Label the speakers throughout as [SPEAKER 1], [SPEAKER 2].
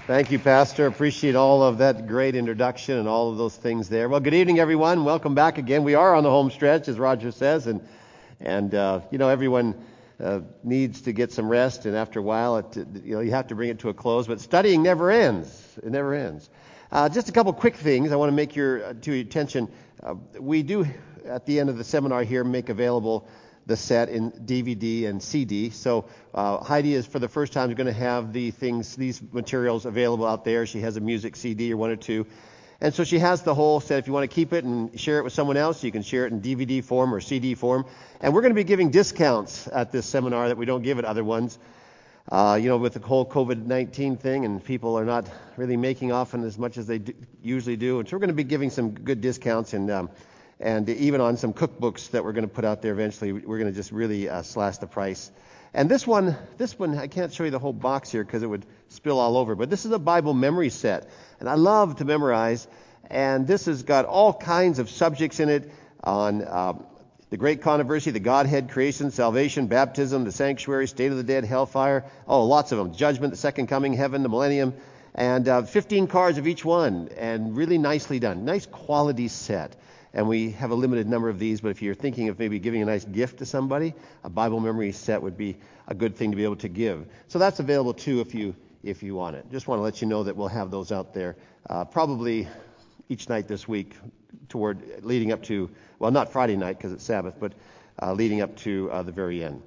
[SPEAKER 1] Thank you, Pastor. Appreciate all of that great introduction and all of those things there. Well, good evening, everyone. Welcome back again. We are on the home stretch, as Roger says, and everyone needs to get some rest, and after a while, you have to bring it to a close. But studying never ends. It never ends. Just a couple quick things I want to make to your attention. We do, at the end of the seminar here, make available the set in DVD and CD. So Heidi is, for the first time, going to have these materials available out there. She has a music CD or one or two. And so she has the whole set. If you want to keep it and share it with someone else, you can share it in DVD form or CD form. And we're going to be giving discounts at this seminar that we don't give at other ones. With the whole COVID-19 thing, and people are not really making often as much as they usually do. And so we're going to be giving some good discounts, and even on some cookbooks that we're going to put out there eventually, we're going to just really slash the price. And this one, I can't show you the whole box here because it would spill all over, but this is a Bible memory set. And I love to memorize, and this has got all kinds of subjects in it on the great controversy, the Godhead, creation, salvation, baptism, the sanctuary, state of the dead, hellfire, lots of them, judgment, the second coming, heaven, the millennium, and 15 cards of each one, and really nicely done. Nice quality set. And we have a limited number of these, but if you're thinking of maybe giving a nice gift to somebody, a Bible memory set would be a good thing to be able to give. So that's available too if you want it. Just want to let you know that we'll have those out there probably each night this week leading up to, well, not Friday night because it's Sabbath, but leading up to the very end.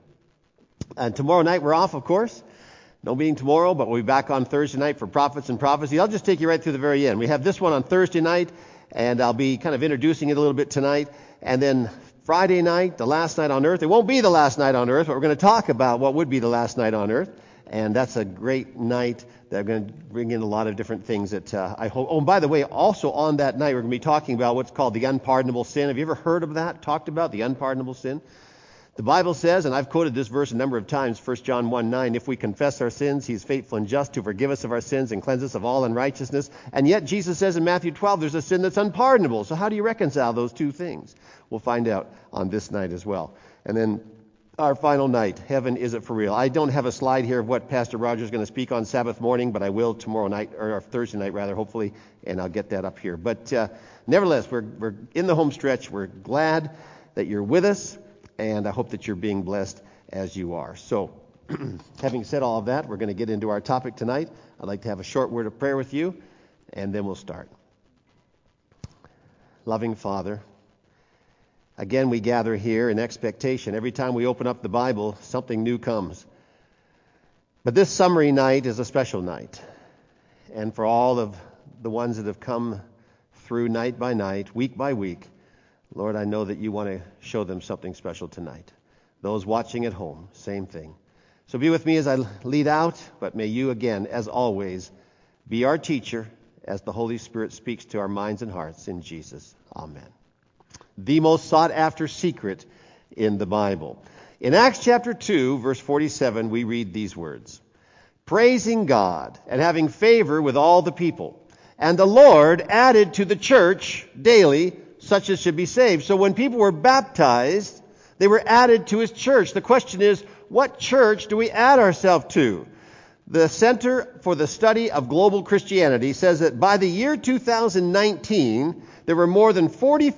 [SPEAKER 1] And tomorrow night we're off, of course. No meeting tomorrow, but we'll be back on Thursday night for Prophets and Prophecy. I'll just take you right through the very end. We have this one on Thursday night, and I'll be kind of introducing it a little bit tonight. And then Friday night, the last night on earth. It won't be the last night on earth, but we're going to talk about what would be the last night on earth. And that's a great night that I'm going to bring in a lot of different things that I hope. Oh, and by the way, also on that night, we're going to be talking about what's called the unpardonable sin. Have you ever heard of that? Talked about the unpardonable sin? The Bible says, and I've quoted this verse a number of times, 1 John 1:9, if we confess our sins, He's faithful and just to forgive us of our sins and cleanse us of all unrighteousness. And yet Jesus says in Matthew 12, there's a sin that's unpardonable. So how do you reconcile those two things? We'll find out on this night as well. And then our final night, heaven, is it for real? I don't have a slide here of what Pastor Roger is going to speak on Sabbath morning, but I will tomorrow night, or Thursday night rather, hopefully, and I'll get that up here. But nevertheless, we're in the home stretch. We're glad that you're with us, and I hope that you're being blessed as you are. So, having said all of that, we're going to get into our topic tonight. I'd like to have a short word of prayer with you, and then we'll start. Loving Father, again, we gather here in expectation. Every time we open up the Bible, something new comes. But this summary night is a special night. And for all of the ones that have come through night by night, week by week, Lord, I know that you want to show them something special tonight. Those watching at home, same thing. So be with me as I lead out, but may you again, as always, be our teacher as the Holy Spirit speaks to our minds and hearts in Jesus. Amen. The most sought after secret in the Bible. In Acts chapter 2, verse 47, we read these words: praising God and having favor with all the people. And the Lord added to the church daily such as should be saved. So when people were baptized, they were added to His church. The question is, what church do we add ourselves to? The Center for the Study of Global Christianity says that by the year 2019, there were more than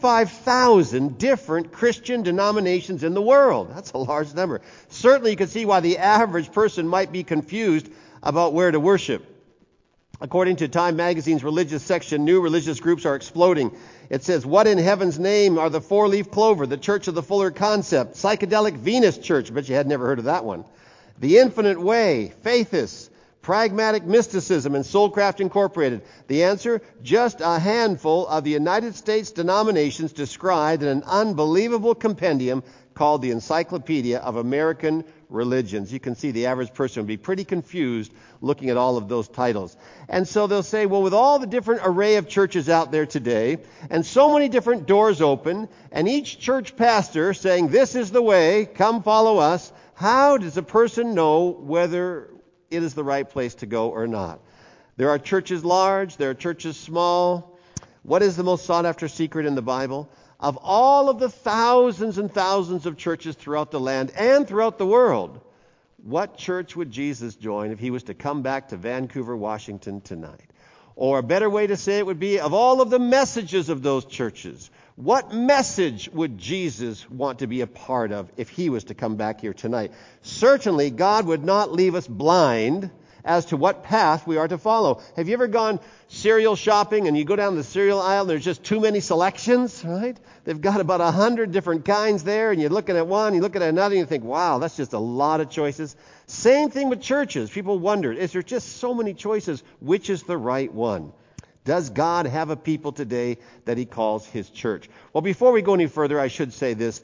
[SPEAKER 1] 45,000 different Christian denominations in the world. That's a large number. Certainly you can see why the average person might be confused about where to worship. According to Time Magazine's religious section, new religious groups are exploding. It says, what in heaven's name are the Four-Leaf Clover, the Church of the Fuller Concept, Psychedelic Venus Church? I bet you had never heard of that one. The Infinite Way, Faithists, Pragmatic Mysticism, and Soulcraft Incorporated. The answer, just a handful of the United States denominations described in an unbelievable compendium called the Encyclopedia of American Religions. You can see the average person would be pretty confused looking at all of those titles. And so they'll say, well, with all the different array of churches out there today, and so many different doors open, and each church pastor saying, this is the way, come follow us, how does a person know whether it is the right place to go or not? There are churches large, there are churches small. What is the most sought after secret in the Bible? Of all of the thousands and thousands of churches throughout the land and throughout the world, What church would Jesus join if he was to come back to Vancouver, Washington tonight? Or a better way to say it would be, of all of the messages of those churches, what message would Jesus want to be a part of if he was to come back here tonight? Certainly, God would not leave us blind as to what path we are to follow. Have you ever gone cereal shopping and you go down the cereal aisle and there's just too many selections, right? They've got about 100 different kinds there, and you're looking at one, you look at another, and you think, wow, that's just a lot of choices. Same thing with churches. People wonder, is there just so many choices? Which is the right one? Does God have a people today that he calls his church? Well, before we go any further, I should say this,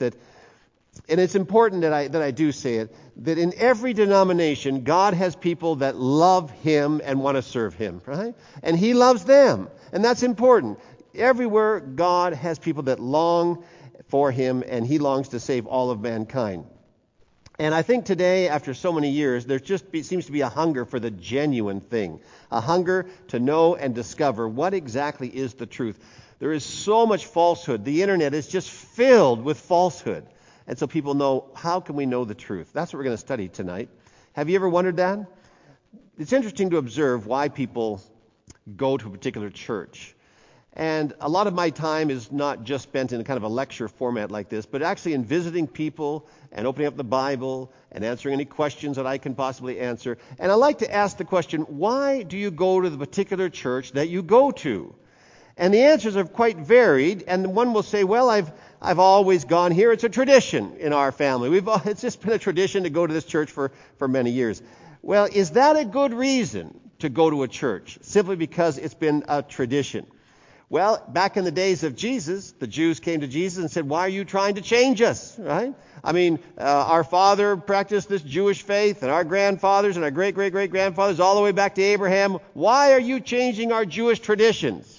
[SPEAKER 1] and it's important that I do say it, that in every denomination, God has people that love him and want to serve him, right? And he loves them, and that's important. Everywhere, God has people that long for him, and he longs to save all of mankind. And I think today, after so many years, there seems to be a hunger for the genuine thing, a hunger to know and discover what exactly is the truth. There is so much falsehood. The internet is just filled with falsehood. And so people know, how can we know the truth? That's what we're going to study tonight. Have you ever wondered that? It's interesting to observe why people go to a particular church. And a lot of my time is not just spent in kind of a lecture format like this, but actually in visiting people and opening up the Bible and answering any questions that I can possibly answer. And I like to ask the question, why do you go to the particular church that you go to? And the answers are quite varied. And one will say, well, I've always gone here. It's a tradition in our family. It's just been a tradition to go to this church for many years. Well, is that a good reason to go to a church? Simply because it's been a tradition? Well, back in the days of Jesus, the Jews came to Jesus and said, why are you trying to change us, right? I mean, our father practiced this Jewish faith, and our grandfathers and our great-great-great-grandfathers all the way back to Abraham. Why are you changing our Jewish traditions?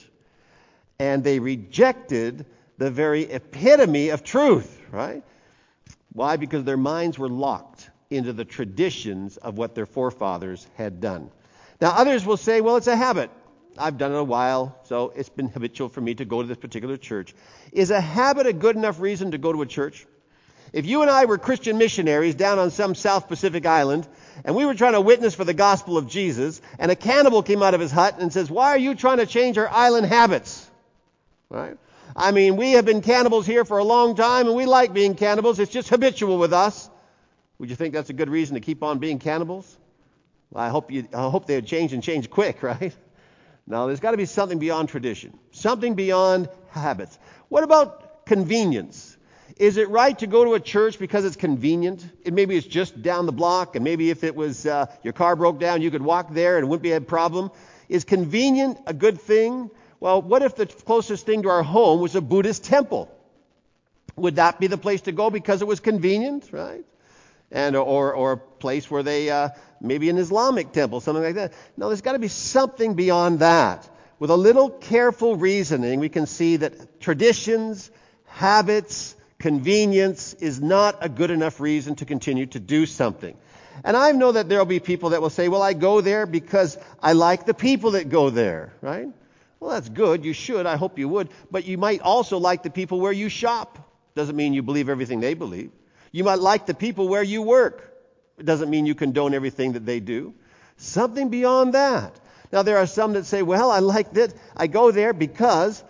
[SPEAKER 1] And they rejected the very epitome of truth, right? Why? Because their minds were locked into the traditions of what their forefathers had done. Now, others will say, well, it's a habit. I've done it a while, so it's been habitual for me to go to this particular church. Is a habit a good enough reason to go to a church? If you and I were Christian missionaries down on some South Pacific island, and we were trying to witness for the gospel of Jesus, and a cannibal came out of his hut and says, why are you trying to change our island habits? Right? I mean, we have been cannibals here for a long time, and we like being cannibals. It's just habitual with us. Would you think that's a good reason to keep on being cannibals? Well, I hope they would change and change quick, right? No, there's got to be something beyond tradition, something beyond habits. What about convenience? Is it right to go to a church because it's convenient? Maybe it's just down the block, and maybe if it was your car broke down, you could walk there and it wouldn't be a problem. Is convenient a good thing? Well, what if the closest thing to our home was a Buddhist temple? Would that be the place to go because it was convenient, right? And or a place where they maybe an Islamic temple, something like that. No, there's got to be something beyond that. With a little careful reasoning, we can see that traditions, habits, convenience is not a good enough reason to continue to do something. And I know that there will be people that will say, well, I go there because I like the people that go there, right? Well, that's good. You should. I hope you would. But you might also like the people where you shop. Doesn't mean you believe everything they believe. You might like the people where you work. It doesn't mean you condone everything that they do. Something beyond that. Now, there are some that say, well, I like that. I go there because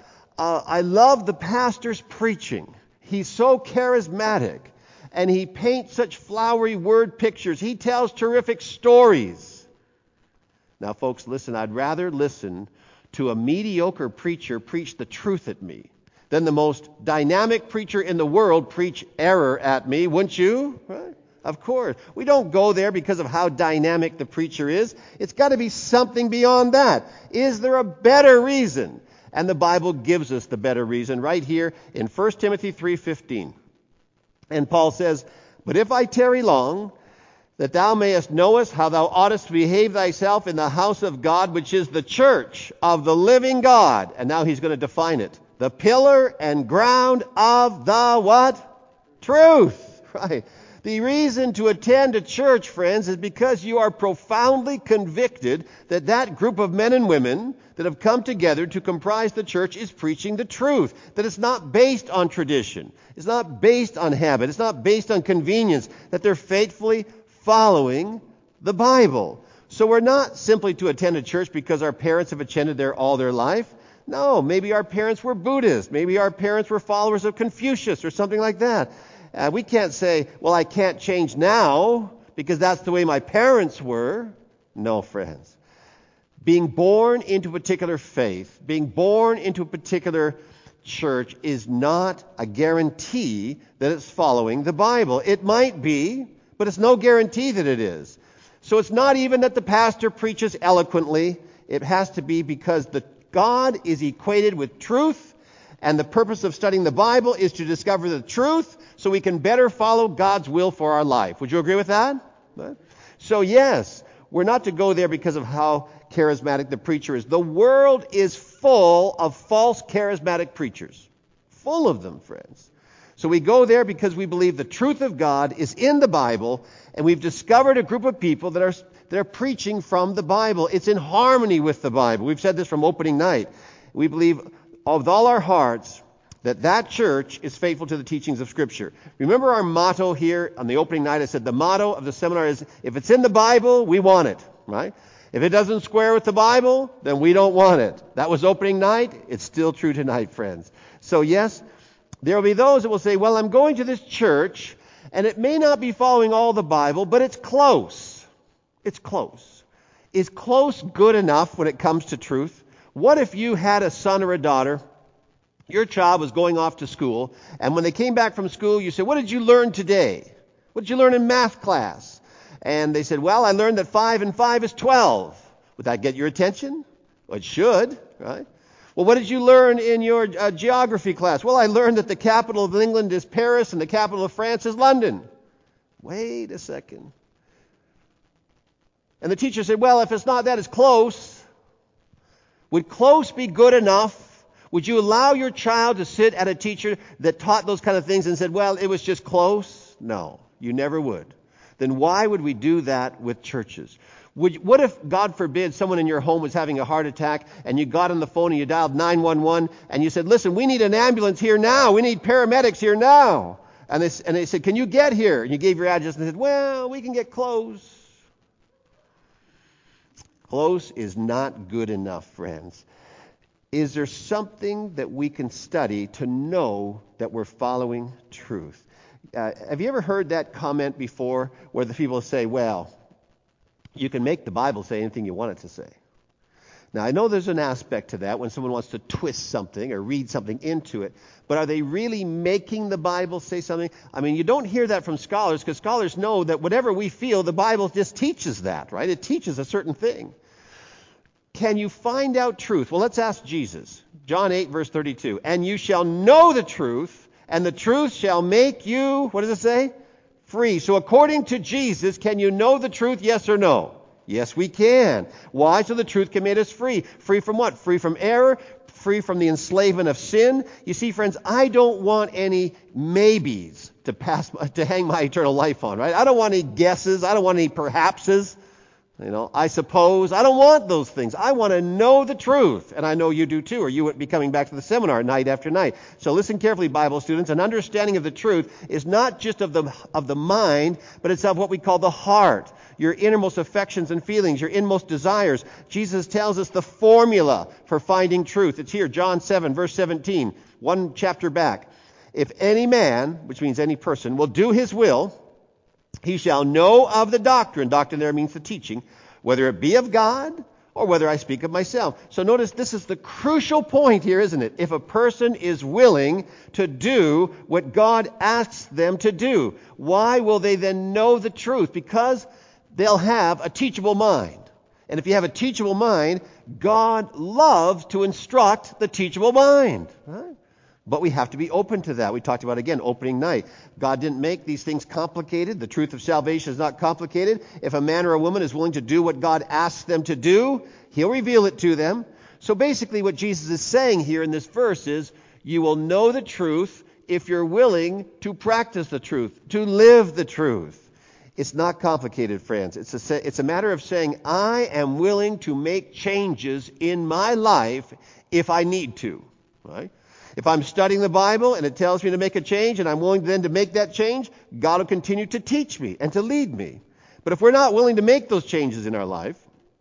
[SPEAKER 1] I love the pastor's preaching. He's so charismatic, and he paints such flowery word pictures. He tells terrific stories. Now, folks, listen, I'd rather listen to a mediocre preacher preach the truth at me than the most dynamic preacher in the world preach error at me, wouldn't you? Right? Of course. We don't go there because of how dynamic the preacher is. It's got to be something beyond that. Is there a better reason? And the Bible gives us the better reason right here in 1 Timothy 3:15. And Paul says, but if I tarry long, that thou mayest know us how thou oughtest to behave thyself in the house of God, which is the church of the living God. And now he's going to define it. The pillar and ground of the what? Truth. Right. The reason to attend a church, friends, is because you are profoundly convicted that that group of men and women that have come together to comprise the church is preaching the truth. That it's not based on tradition. It's not based on habit. It's not based on convenience. That they're faithfully following the Bible. So we're not simply to attend a church because our parents have attended there all their life. No, maybe our parents were Buddhist. Maybe our parents were followers of Confucius or something like that. We can't say, well, I can't change now because that's the way my parents were. No, friends. Being born into a particular faith, being born into a particular church is not a guarantee that it's following the Bible. It might be, but it's no guarantee that it is. So it's not even that the pastor preaches eloquently. It has to be because God is equated with truth, and the purpose of studying the Bible is to discover the truth so we can better follow God's will for our life. Would you agree with that? So yes, we're not to go there because of how charismatic the preacher is. The world is full of false charismatic preachers. Full of them, friends. So we go there because we believe the truth of God is in the Bible, and we've discovered a group of people that are preaching from the Bible. It's in harmony with the Bible. We've said this from opening night. We believe with all our hearts that church is faithful to the teachings of Scripture. Remember our motto here on the opening night? I said the motto of the seminar is, if it's in the Bible, we want it, right? If it doesn't square with the Bible, then we don't want it. That was opening night. It's still true tonight, friends. So yes, there will be those that will say, well, I'm going to this church, and it may not be following all the Bible, but it's close. It's close. Is close good enough when it comes to truth? What if you had a son or a daughter, your child was going off to school, and when they came back from school, you said, what did you learn today? What did you learn in math class? And they said, well, I learned that 5 and 5 is 12. Would that get your attention? Well, it should, right? Well, what did you learn in your geography class? Well, I learned that the capital of England is Paris and the capital of France is London. Wait a second. And the teacher said, well, if it's not that, it's close. Would close be good enough? Would you allow your child to sit at a teacher that taught those kind of things and said, well, it was just close? No, you never would. Then why would we do that with churches? What if, God forbid, someone in your home was having a heart attack and you got on the phone and you dialed 911 and you said, listen, we need an ambulance here now. We need paramedics here now. And they said, can you get here? And you gave your address and they said, well, we can get close. Close is not good enough, friends. Is there something that we can study to know that we're following truth? Have you ever heard that comment before where the people say, well, you can make the Bible say anything you want it to say? Now, I know there's an aspect to that when someone wants to twist something or read something into it, but are they really making the Bible say something? I mean, you don't hear that from scholars because scholars know that whatever we feel, the Bible just teaches that, right? It teaches a certain thing. Can you find out truth? Well, let's ask Jesus. John 8, verse 32. And you shall know the truth, and the truth shall make you, what does it say? Free. So according to Jesus, can you know the truth, yes or no? Yes, we can. Why? So the truth can make us free. Free from what? Free from error, free from the enslavement of sin. You see, friends, I don't want any maybes to hang my eternal life on, right? I don't want any guesses. I don't want any perhapses. I suppose. I don't want those things. I want to know the truth. And I know you do too, or you would be coming back to the seminar night after night. So listen carefully, Bible students. An understanding of the truth is not just of the mind, but it's of what we call the heart. Your innermost affections and feelings, your inmost desires. Jesus tells us the formula for finding truth. It's here, John 7, verse 17, one chapter back. If any man, which means any person, will do his will, he shall know of the doctrine. Doctrine there means the teaching, whether it be of God or whether I speak of myself. So notice this is the crucial point here, isn't it? If a person is willing to do what God asks them to do, why will they then know the truth? Because they'll have a teachable mind. And if you have a teachable mind, God loves to instruct the teachable mind. Right? But we have to be open to that. We talked about, again, opening night. God didn't make these things complicated. The truth of salvation is not complicated. If a man or a woman is willing to do what God asks them to do, He'll reveal it to them. So basically what Jesus is saying here in this verse is, you will know the truth if you're willing to practice the truth, to live the truth. It's not complicated, friends. It's a matter of saying, I am willing to make changes in my life if I need to, right? If I'm studying the Bible and it tells me to make a change and I'm willing then to make that change, God will continue to teach me and to lead me. But if we're not willing to make those changes in our life,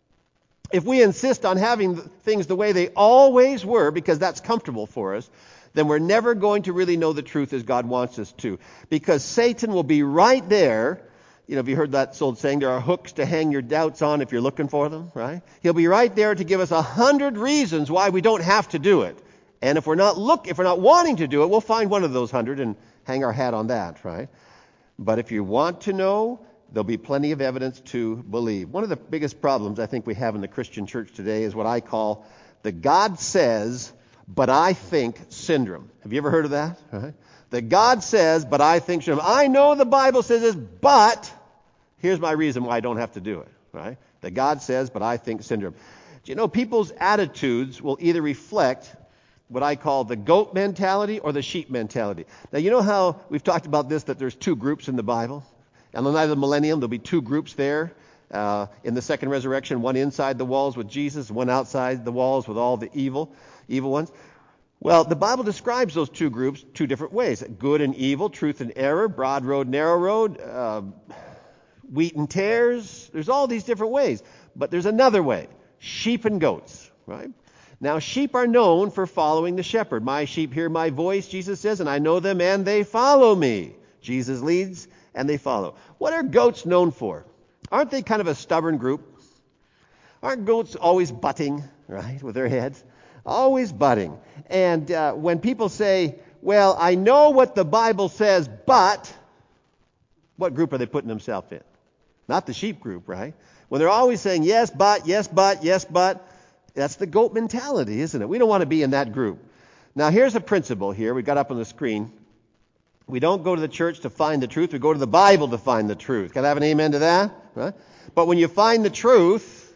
[SPEAKER 1] if we insist on having things the way they always were because that's comfortable for us, then we're never going to really know the truth as God wants us to. Because Satan will be right there. Have you heard that old saying, there are hooks to hang your doubts on if you're looking for them, right? He'll be right there to give us 100 reasons why we don't have to do it. And if we're not wanting to do it, we'll find one of those 100 and hang our hat on that, right? But if you want to know, there'll be plenty of evidence to believe. One of the biggest problems I think we have in the Christian church today is what I call the God says, but I think syndrome. Have you ever heard of that? Right? The God says, but I think syndrome. I know the Bible says this, but here's my reason why I don't have to do it. Right? The God says, but I think syndrome. Do you know people's attitudes will either reflect what I call the goat mentality or the sheep mentality. Now, you know how we've talked about this, that there's two groups in the Bible? On the night of the millennium, there'll be two groups there. In the second resurrection, one inside the walls with Jesus, one outside the walls with all the evil ones. Well, the Bible describes those two groups two different ways. Good and evil, truth and error, broad road, narrow road, wheat and tares. There's all these different ways. But there's another way, sheep and goats, right? Now, sheep are known for following the shepherd. My sheep hear my voice, Jesus says, and I know them and they follow me. Jesus leads and they follow. What are goats known for? Aren't they kind of a stubborn group? Aren't goats always butting, right, with their heads? Always butting. And when people say, well, I know what the Bible says, but what group are they putting themselves in? Not the sheep group, right? When they're always saying, yes, but, yes, but, yes, but, that's the goat mentality, isn't it? We don't want to be in that group. Now, here's a principle here. We got up on the screen. We don't go to the church to find the truth. We go to the Bible to find the truth. Can I have an amen to that? Right? But when you find the truth,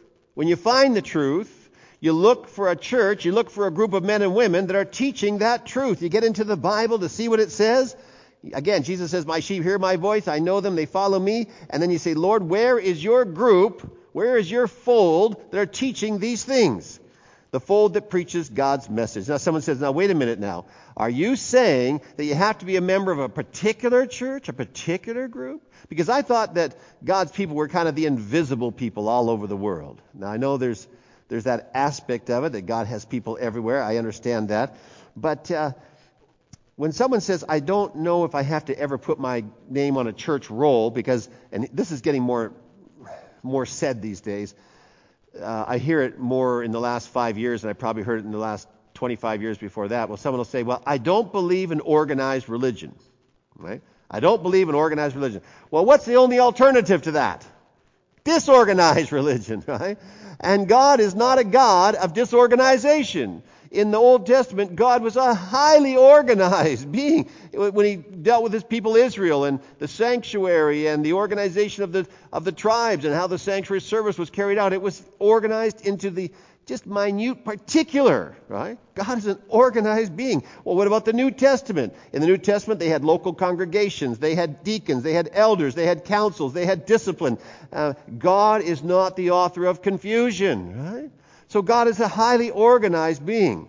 [SPEAKER 1] you look for a church, you look for a group of men and women that are teaching that truth. You get into the Bible to see what it says. Again, Jesus says, my sheep hear my voice. I know them. They follow me. And then you say, Lord, where is your group? Where is your fold that are teaching these things? The fold that preaches God's message. Now, someone says, now, wait a minute now. Are you saying that you have to be a member of a particular church, a particular group? Because I thought that God's people were kind of the invisible people all over the world. Now, I know there's that aspect of it, that God has people everywhere. I understand that. But when someone says, I don't know if I have to ever put my name on a church roll, because, and this is getting more said these days, I hear it more in the last 5 years, and I probably heard it in the last 25 years before that. Well, someone will say, well, I don't believe in organized religion. Right? I don't believe in organized religion. Well, what's the only alternative to that? Disorganized religion, right? And God is not a God of disorganization. In the Old Testament, God was a highly organized being. When he dealt with his people Israel and the sanctuary and the organization of the tribes and how the sanctuary service was carried out, it was organized into the just minute particular, right? God is an organized being. Well, what about the New Testament? In the New Testament, they had local congregations, they had deacons, they had elders, they had councils, they had discipline. God is not the author of confusion, right? So God is a highly organized being.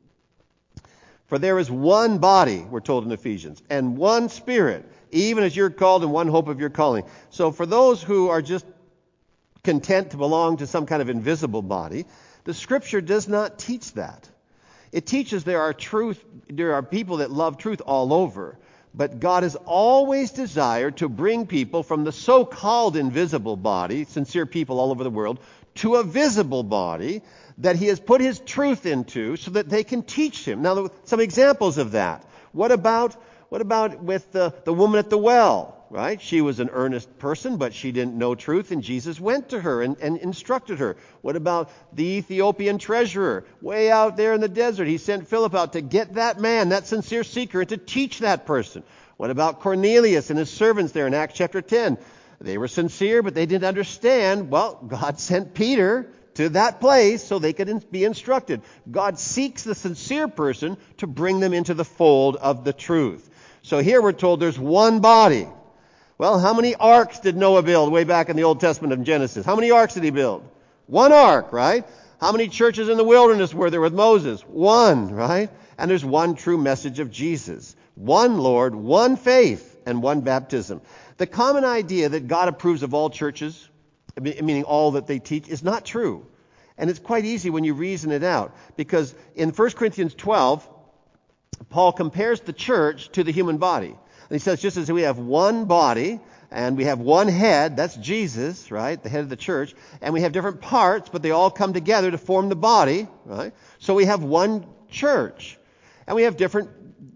[SPEAKER 1] For there is one body, we're told in Ephesians, and one Spirit, even as you're called in one hope of your calling. So for those who are just content to belong to some kind of invisible body, the Scripture does not teach that. It teaches there are people that love truth all over, but God has always desired to bring people from the so-called invisible body, sincere people all over the world, to a visible body that he has put his truth into so that they can teach him. Now, some examples of that. What about with the woman at the well? Right? She was an earnest person, but she didn't know truth, and Jesus went to her and instructed her. What about the Ethiopian treasurer? Way out there in the desert, he sent Philip out to get that man, that sincere seeker, and to teach that person. What about Cornelius and his servants there in Acts chapter 10? They were sincere, but they didn't understand. Well, God sent Peter to that place so they could be instructed. God seeks the sincere person to bring them into the fold of the truth. So here we're told there's one body. Well, how many arks did Noah build way back in the Old Testament of Genesis? How many arks did he build? One ark, right? How many churches in the wilderness were there with Moses? One, right? And there's one true message of Jesus. One Lord, one faith, and one baptism. The common idea that God approves of all churches, meaning all that they teach, is not true. And it's quite easy when you reason it out. Because in 1 Corinthians 12, Paul compares the church to the human body. And he says, just as we have one body, and we have one head, that's Jesus, right, the head of the church, and we have different parts, but they all come together to form the body, right? So we have one church. And we have different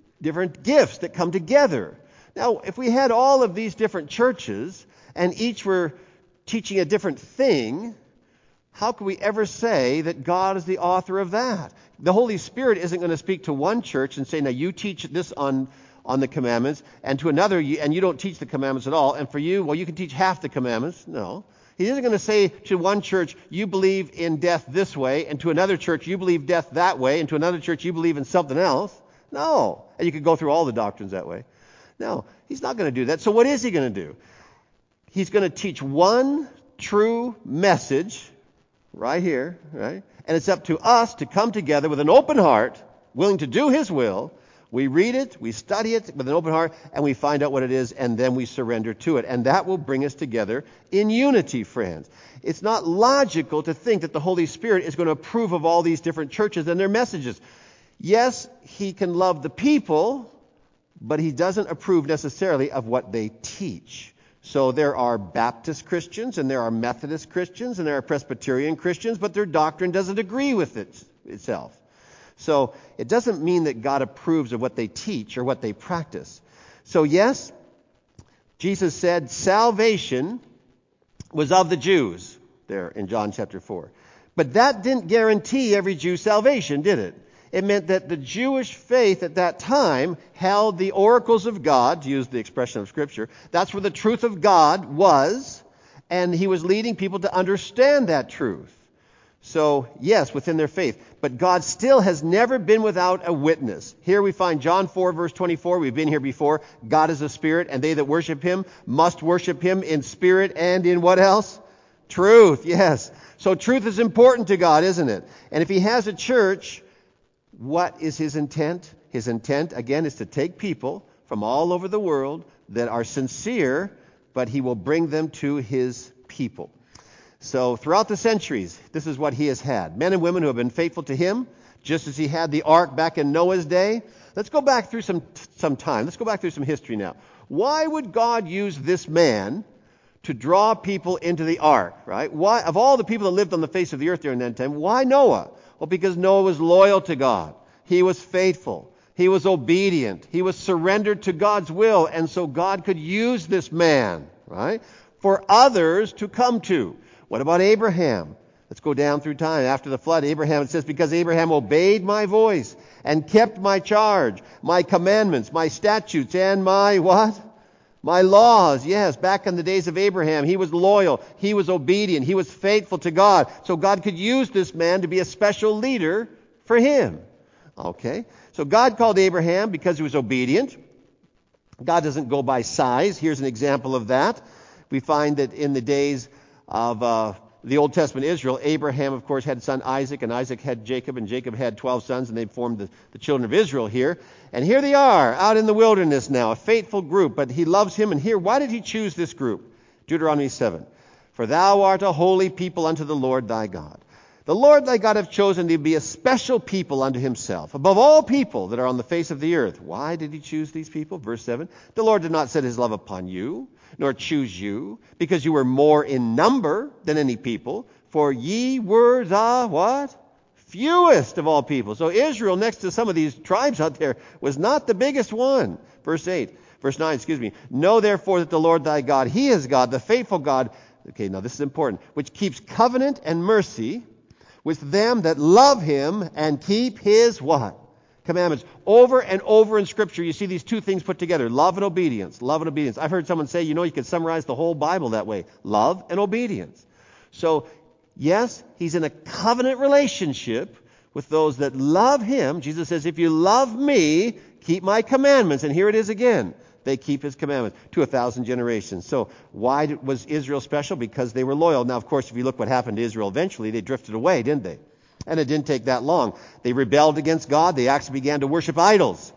[SPEAKER 1] gifts that come together. Now, if we had all of these different churches, and each were teaching a different thing, how could we ever say that God is the author of that? The Holy Spirit isn't going to speak to one church and say, now you teach this on the commandments, and to another, and you don't teach the commandments at all, and for you, well, you can teach half the commandments. No. He isn't going to say to one church, you believe in death this way, and to another church, you believe death that way, and to another church, you believe in something else. No. And you could go through all the doctrines that way. No, he's not going to do that. So what is he going to do? He's going to teach one true message right here, right? And it's up to us to come together with an open heart, willing to do his will. We read it, we study it with an open heart, and we find out what it is, and then we surrender to it. And that will bring us together in unity, friends. It's not logical to think that the Holy Spirit is going to approve of all these different churches and their messages. Yes, he can love the people, but he doesn't approve necessarily of what they teach. So there are Baptist Christians, and there are Methodist Christians, and there are Presbyterian Christians, but their doctrine doesn't agree with itself. So it doesn't mean that God approves of what they teach or what they practice. So yes, Jesus said salvation was of the Jews there in John chapter 4. But that didn't guarantee every Jew salvation, did it? It meant that the Jewish faith at that time held the oracles of God, to use the expression of Scripture. That's where the truth of God was, and he was leading people to understand that truth. So, yes, within their faith. But God still has never been without a witness. Here we find John 4, verse 24. We've been here before. God is a spirit, and they that worship him must worship him in spirit and in what else? Truth, yes. So truth is important to God, isn't it? And if he has a church, what is his intent? His intent, again, is to take people from all over the world that are sincere, but he will bring them to his people. So throughout the centuries, this is what he has had. Men and women who have been faithful to him, just as he had the ark back in Noah's day. Let's go back through some time. Let's go back through some history now. Why would God use this man to draw people into the ark, right? Why, of all the people that lived on the face of the earth during that time, why Noah? Well, because Noah was loyal to God. He was faithful. He was obedient. He was surrendered to God's will. And so God could use this man, right, for others to come to. What about Abraham? Let's go down through time. After the flood, Abraham, it says, because Abraham obeyed my voice and kept my charge, my commandments, my statutes, and my what? My laws. Yes, back in the days of Abraham, he was loyal. He was obedient. He was faithful to God. So God could use this man to be a special leader for him. Okay. So God called Abraham because he was obedient. God doesn't go by size. Here's an example of that. We find that in the days of the Old Testament Israel, Abraham, of course, had son Isaac, and Isaac had Jacob, and Jacob had 12 sons, and they formed the children of Israel here. And here they are, out in the wilderness now, a faithful group, but he loves him. And here, why did he choose this group? Deuteronomy 7. For thou art a holy people unto the Lord thy God. The Lord thy God hath chosen thee to be a special people unto himself, above all people that are on the face of the earth. Why did he choose these people? Verse 7. The Lord did not set his love upon you, nor choose you, because you were more in number than any people, for ye were the what? Fewest of all people. So Israel, next to some of these tribes out there, was not the biggest one. Verse 9, Know therefore that the Lord thy God, he is God, the faithful God. Okay, now this is important. Which keeps covenant and mercy with them that love him and keep his what? Commandments. Over and over in Scripture, you see these two things put together. Love and obedience. Love and obedience. I've heard someone say, you could summarize the whole Bible that way. Love and obedience. So, yes, he's in a covenant relationship with those that love him. Jesus says, if you love me, keep my commandments. And here it is again. They keep his commandments to 1,000 generations. So why was Israel special? Because they were loyal. Now, of course, if you look what happened to Israel eventually, they drifted away, didn't they? And it didn't take that long. They rebelled against God. They actually began to worship idols.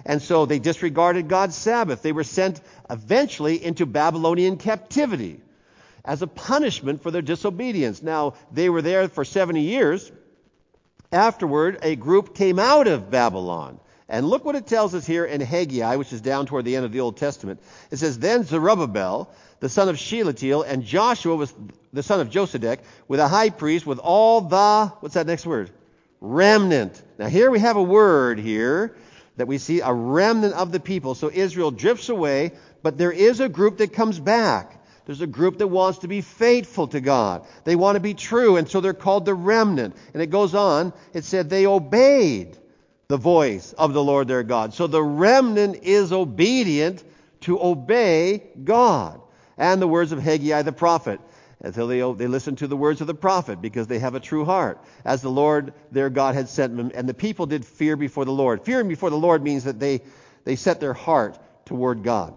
[SPEAKER 1] And so they disregarded God's Sabbath. They were sent eventually into Babylonian captivity as a punishment for their disobedience. Now, they were there for 70 years. Afterward, a group came out of Babylon. And look what it tells us here in Haggai, which is down toward the end of the Old Testament. It says, Then Zerubbabel, the son of Shealtiel, and Joshua was the son of Josedek, with a high priest, with all the, what's that next word? Remnant. Now here we have a word here that we see, a remnant of the people. So Israel drifts away, but there is a group that comes back. There's a group that wants to be faithful to God. They want to be true, and so they're called the remnant. And it goes on, it said they obeyed the voice of the Lord their God. So the remnant is obedient to obey God and the words of Haggai the prophet, until they listen to the words of the prophet, because they have a true heart, as the Lord their God had sent them. And the people did fear before the Lord. Fearing before the Lord means that they set their heart toward God.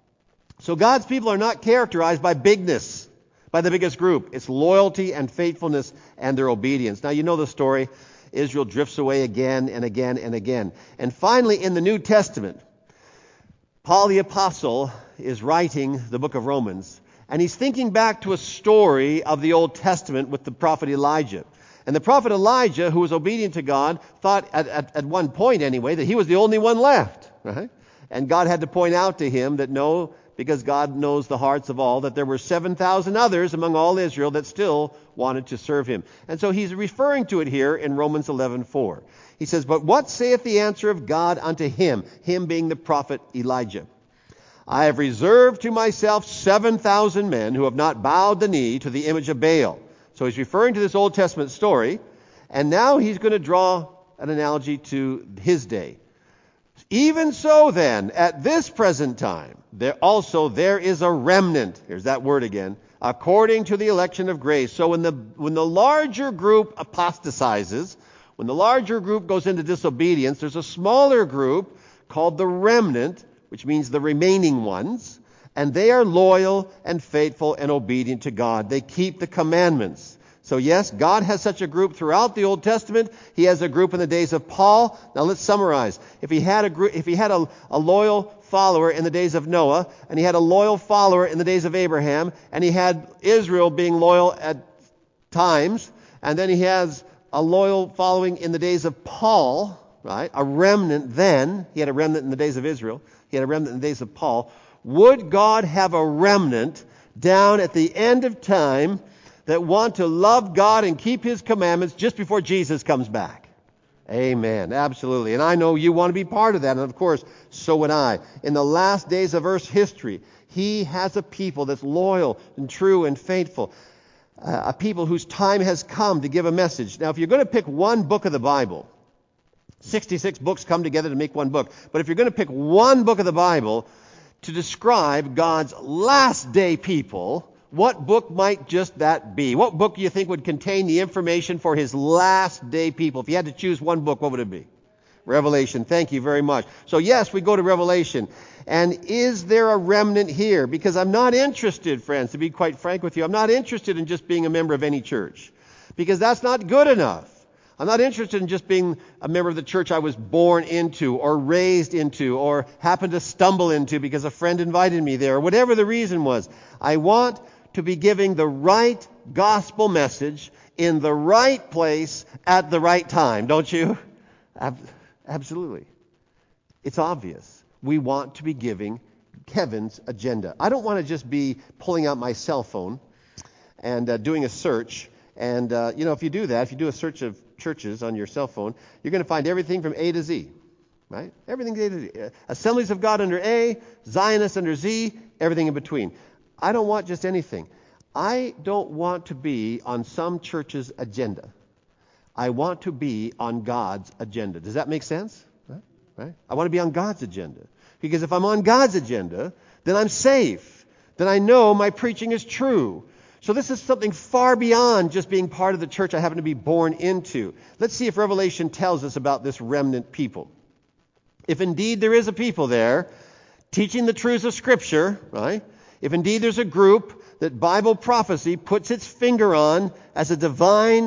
[SPEAKER 1] So God's people are not characterized by bigness, by the biggest group. It's loyalty and faithfulness and their obedience. Now you know the story. Israel drifts away again and again and again. And finally, in the New Testament, Paul the Apostle is writing the book of Romans, and he's thinking back to a story of the Old Testament with the prophet Elijah. And the prophet Elijah, who was obedient to God, thought at one point anyway that he was the only one left, right? And God had to point out to him that no, because God knows the hearts of all, that there were 7,000 others among all Israel that still wanted to serve him. And so he's referring to it here in Romans 11:4. He says, But what saith the answer of God unto him? Him being the prophet Elijah. I have reserved to myself 7,000 men who have not bowed the knee to the image of Baal. So he's referring to this Old Testament story, and now he's going to draw an analogy to his day. Even so then, at this present time, there is a remnant, here's that word again, according to the election of grace. So when the larger group apostatizes, when the larger group goes into disobedience, there's a smaller group called the remnant, which means the remaining ones, and they are loyal and faithful and obedient to God. They keep the commandments. So yes, God has such a group throughout the Old Testament. He has a group in the days of Paul. Now let's summarize. If he had a loyal follower in the days of Noah, and he had a loyal follower in the days of Abraham, and he had Israel being loyal at times, and then he has a loyal following in the days of Paul, right? A remnant then. He had a remnant in the days of Israel. He had a remnant in the days of Paul. Would God have a remnant down at the end of time that want to love God and keep His commandments just before Jesus comes back? Amen. Absolutely. And I know you want to be part of that. And of course, so would I. In the last days of Earth's history, He has a people that's loyal and true and faithful. A people whose time has come to give a message. Now, if you're going to pick one book of the Bible, 66 books come together to make one book. But if you're going to pick one book of the Bible to describe God's last day people, what book might just that be? What book do you think would contain the information for His last day people? If you had to choose one book, what would it be? Revelation. Thank you very much. So yes, we go to Revelation. And is there a remnant here? Because I'm not interested, friends, to be quite frank with you, I'm not interested in just being a member of any church. Because that's not good enough. I'm not interested in just being a member of the church I was born into or raised into or happened to stumble into because a friend invited me there or whatever the reason was. I want to be giving the right gospel message in the right place at the right time, don't you? Absolutely. It's obvious. We want to be giving Kevin's agenda. I don't want to just be pulling out my cell phone and doing a search. And, if you do that, if you do a search of churches on your cell phone, you're going to find everything from A to Z, right? Everything A to Z. Assemblies of God under A, Zionists under Z, everything in between. I don't want just anything. I don't want to be on some church's agenda. I want to be on God's agenda. Does that make sense? Right? I want to be on God's agenda. Because if I'm on God's agenda, then I'm safe. Then I know my preaching is true. So this is something far beyond just being part of the church I happen to be born into. Let's see if Revelation tells us about this remnant people. If indeed there is a people there teaching the truths of Scripture, right? If indeed there's a group that Bible prophecy puts its finger on as a divine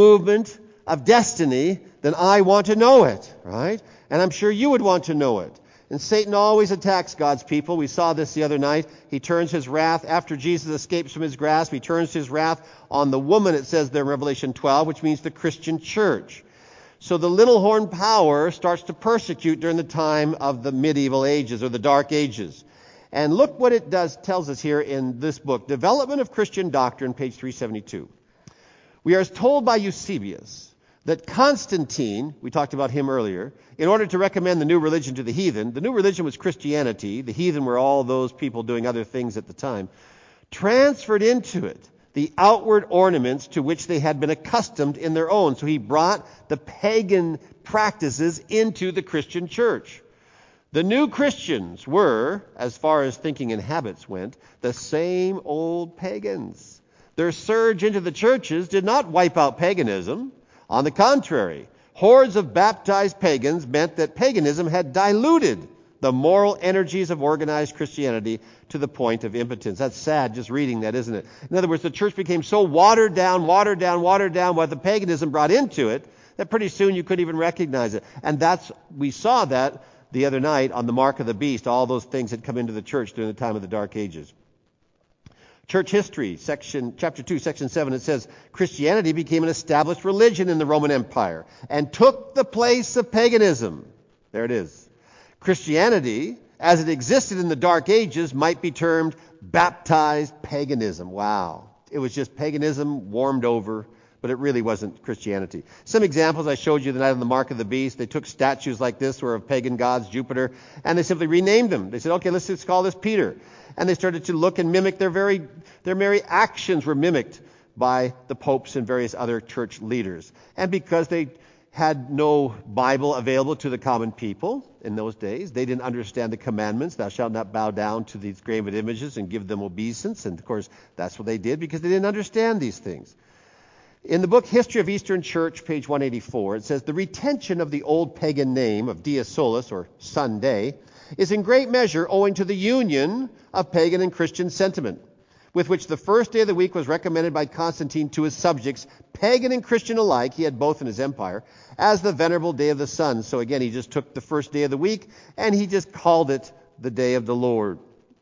[SPEAKER 1] movement of destiny, then I want to know it, right? And I'm sure you would want to know it. And Satan always attacks God's people. We saw this the other night. He turns his wrath, after Jesus escapes from his grasp, he turns his wrath on the woman, it says there in Revelation 12, which means the Christian church. So the little horn power starts to persecute during the time of the medieval ages or the dark ages. And look what it tells us here in this book, Development of Christian Doctrine, page 372. We are told by Eusebius that Constantine, we talked about him earlier, in order to recommend the new religion to the heathen, the new religion was Christianity, the heathen were all those people doing other things at the time, transferred into it the outward ornaments to which they had been accustomed in their own. So he brought the pagan practices into the Christian church. The new Christians were, as far as thinking and habits went, the same old pagans. Their surge into the churches did not wipe out paganism. On the contrary, hordes of baptized pagans meant that paganism had diluted the moral energies of organized Christianity to the point of impotence. That's sad just reading that, isn't it? In other words, the church became so watered down what the paganism brought into it, that pretty soon you couldn't even recognize it. And we saw that the other night on the mark of the beast. All those things had come into the church during the time of the Dark Ages. Church history, chapter 2, section 7, it says, Christianity became an established religion in the Roman Empire and took the place of paganism. There it is. Christianity, as it existed in the Dark Ages, might be termed baptized paganism. Wow. It was just paganism warmed over, but it really wasn't Christianity. Some examples I showed you the night on the mark of the beast. They took statues like this, were of pagan gods, Jupiter, and they simply renamed them. They said, okay, let's just call this Peter. And they started to look and mimic their very actions were mimicked by the popes and various other church leaders. And because they had no Bible available to the common people in those days, they didn't understand the commandments. Thou shalt not bow down to these graven images and give them obeisance. And of course, that's what they did because they didn't understand these things. In the book History of Eastern Church, page 184, it says, the retention of the old pagan name of Dies Solis, or Sunday, is in great measure owing to the union of pagan and Christian sentiment, with which the first day of the week was recommended by Constantine to his subjects, pagan and Christian alike, he had both in his empire, as the venerable day of the sun. So again, he just took the first day of the week and he just called it the day of the Lord.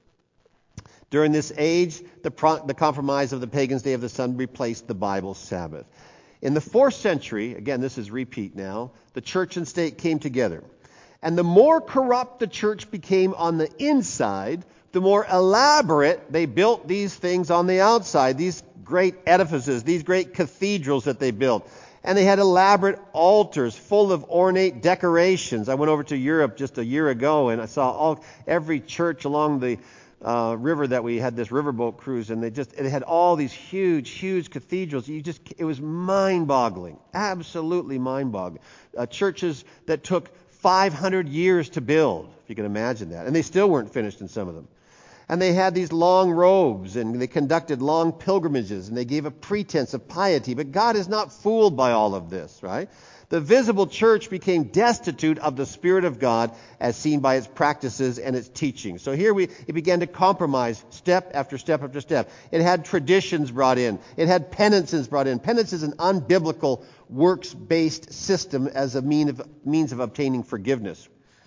[SPEAKER 1] During this age, the compromise of the pagan's day of the sun replaced the Bible Sabbath. In the 4th century, again, this is repeat now, the church and state came together. And the more corrupt the church became on the inside, the more elaborate they built these things on the outside, these great edifices, these great cathedrals that they built. And they had elaborate altars full of ornate decorations. I went over to Europe just a year ago and I saw every church along the river that we had this riverboat cruise, and it had all these huge cathedrals. It was mind-boggling, absolutely mind-boggling. Churches that took 500 years to build, if you can imagine that, and they still weren't finished in some of them. And they had these long robes, and they conducted long pilgrimages, and they gave a pretense of piety. But God is not fooled by all of this, right? The visible church became destitute of the Spirit of God as seen by its practices and its teaching. So here it began to compromise step after step after step. It had traditions brought in. It had penances brought in. Penance is an unbiblical works-based system as a means of obtaining forgiveness.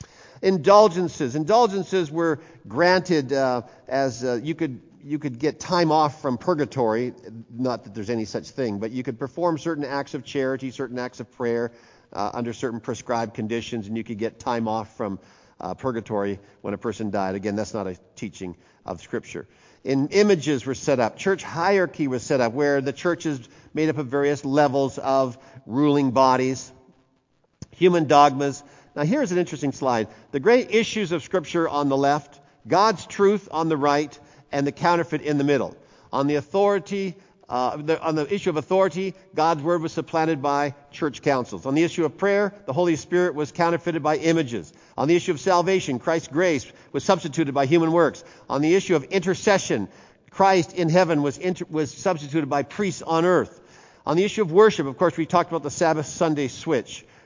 [SPEAKER 1] Indulgences were granted as you could get time off from purgatory, not that there's any such thing, but you could perform certain acts of charity, certain acts of prayer under certain prescribed conditions, and you could get time off from purgatory when a person died. Again, that's not a teaching of Scripture. Images were set up. Church hierarchy was set up, where the church is made up of various levels of ruling bodies. Human dogmas. Now here's an interesting slide. The great issues of Scripture on the left, God's truth on the right, and the counterfeit in the middle. On the issue of authority, God's word was supplanted by church councils. On the issue of prayer, the Holy Spirit was counterfeited by images. On the issue of salvation, Christ's grace was substituted by human works. On the issue of intercession, Christ in heaven was substituted by priests on earth. On the issue of worship, of course, we talked about the Sabbath Sunday switch.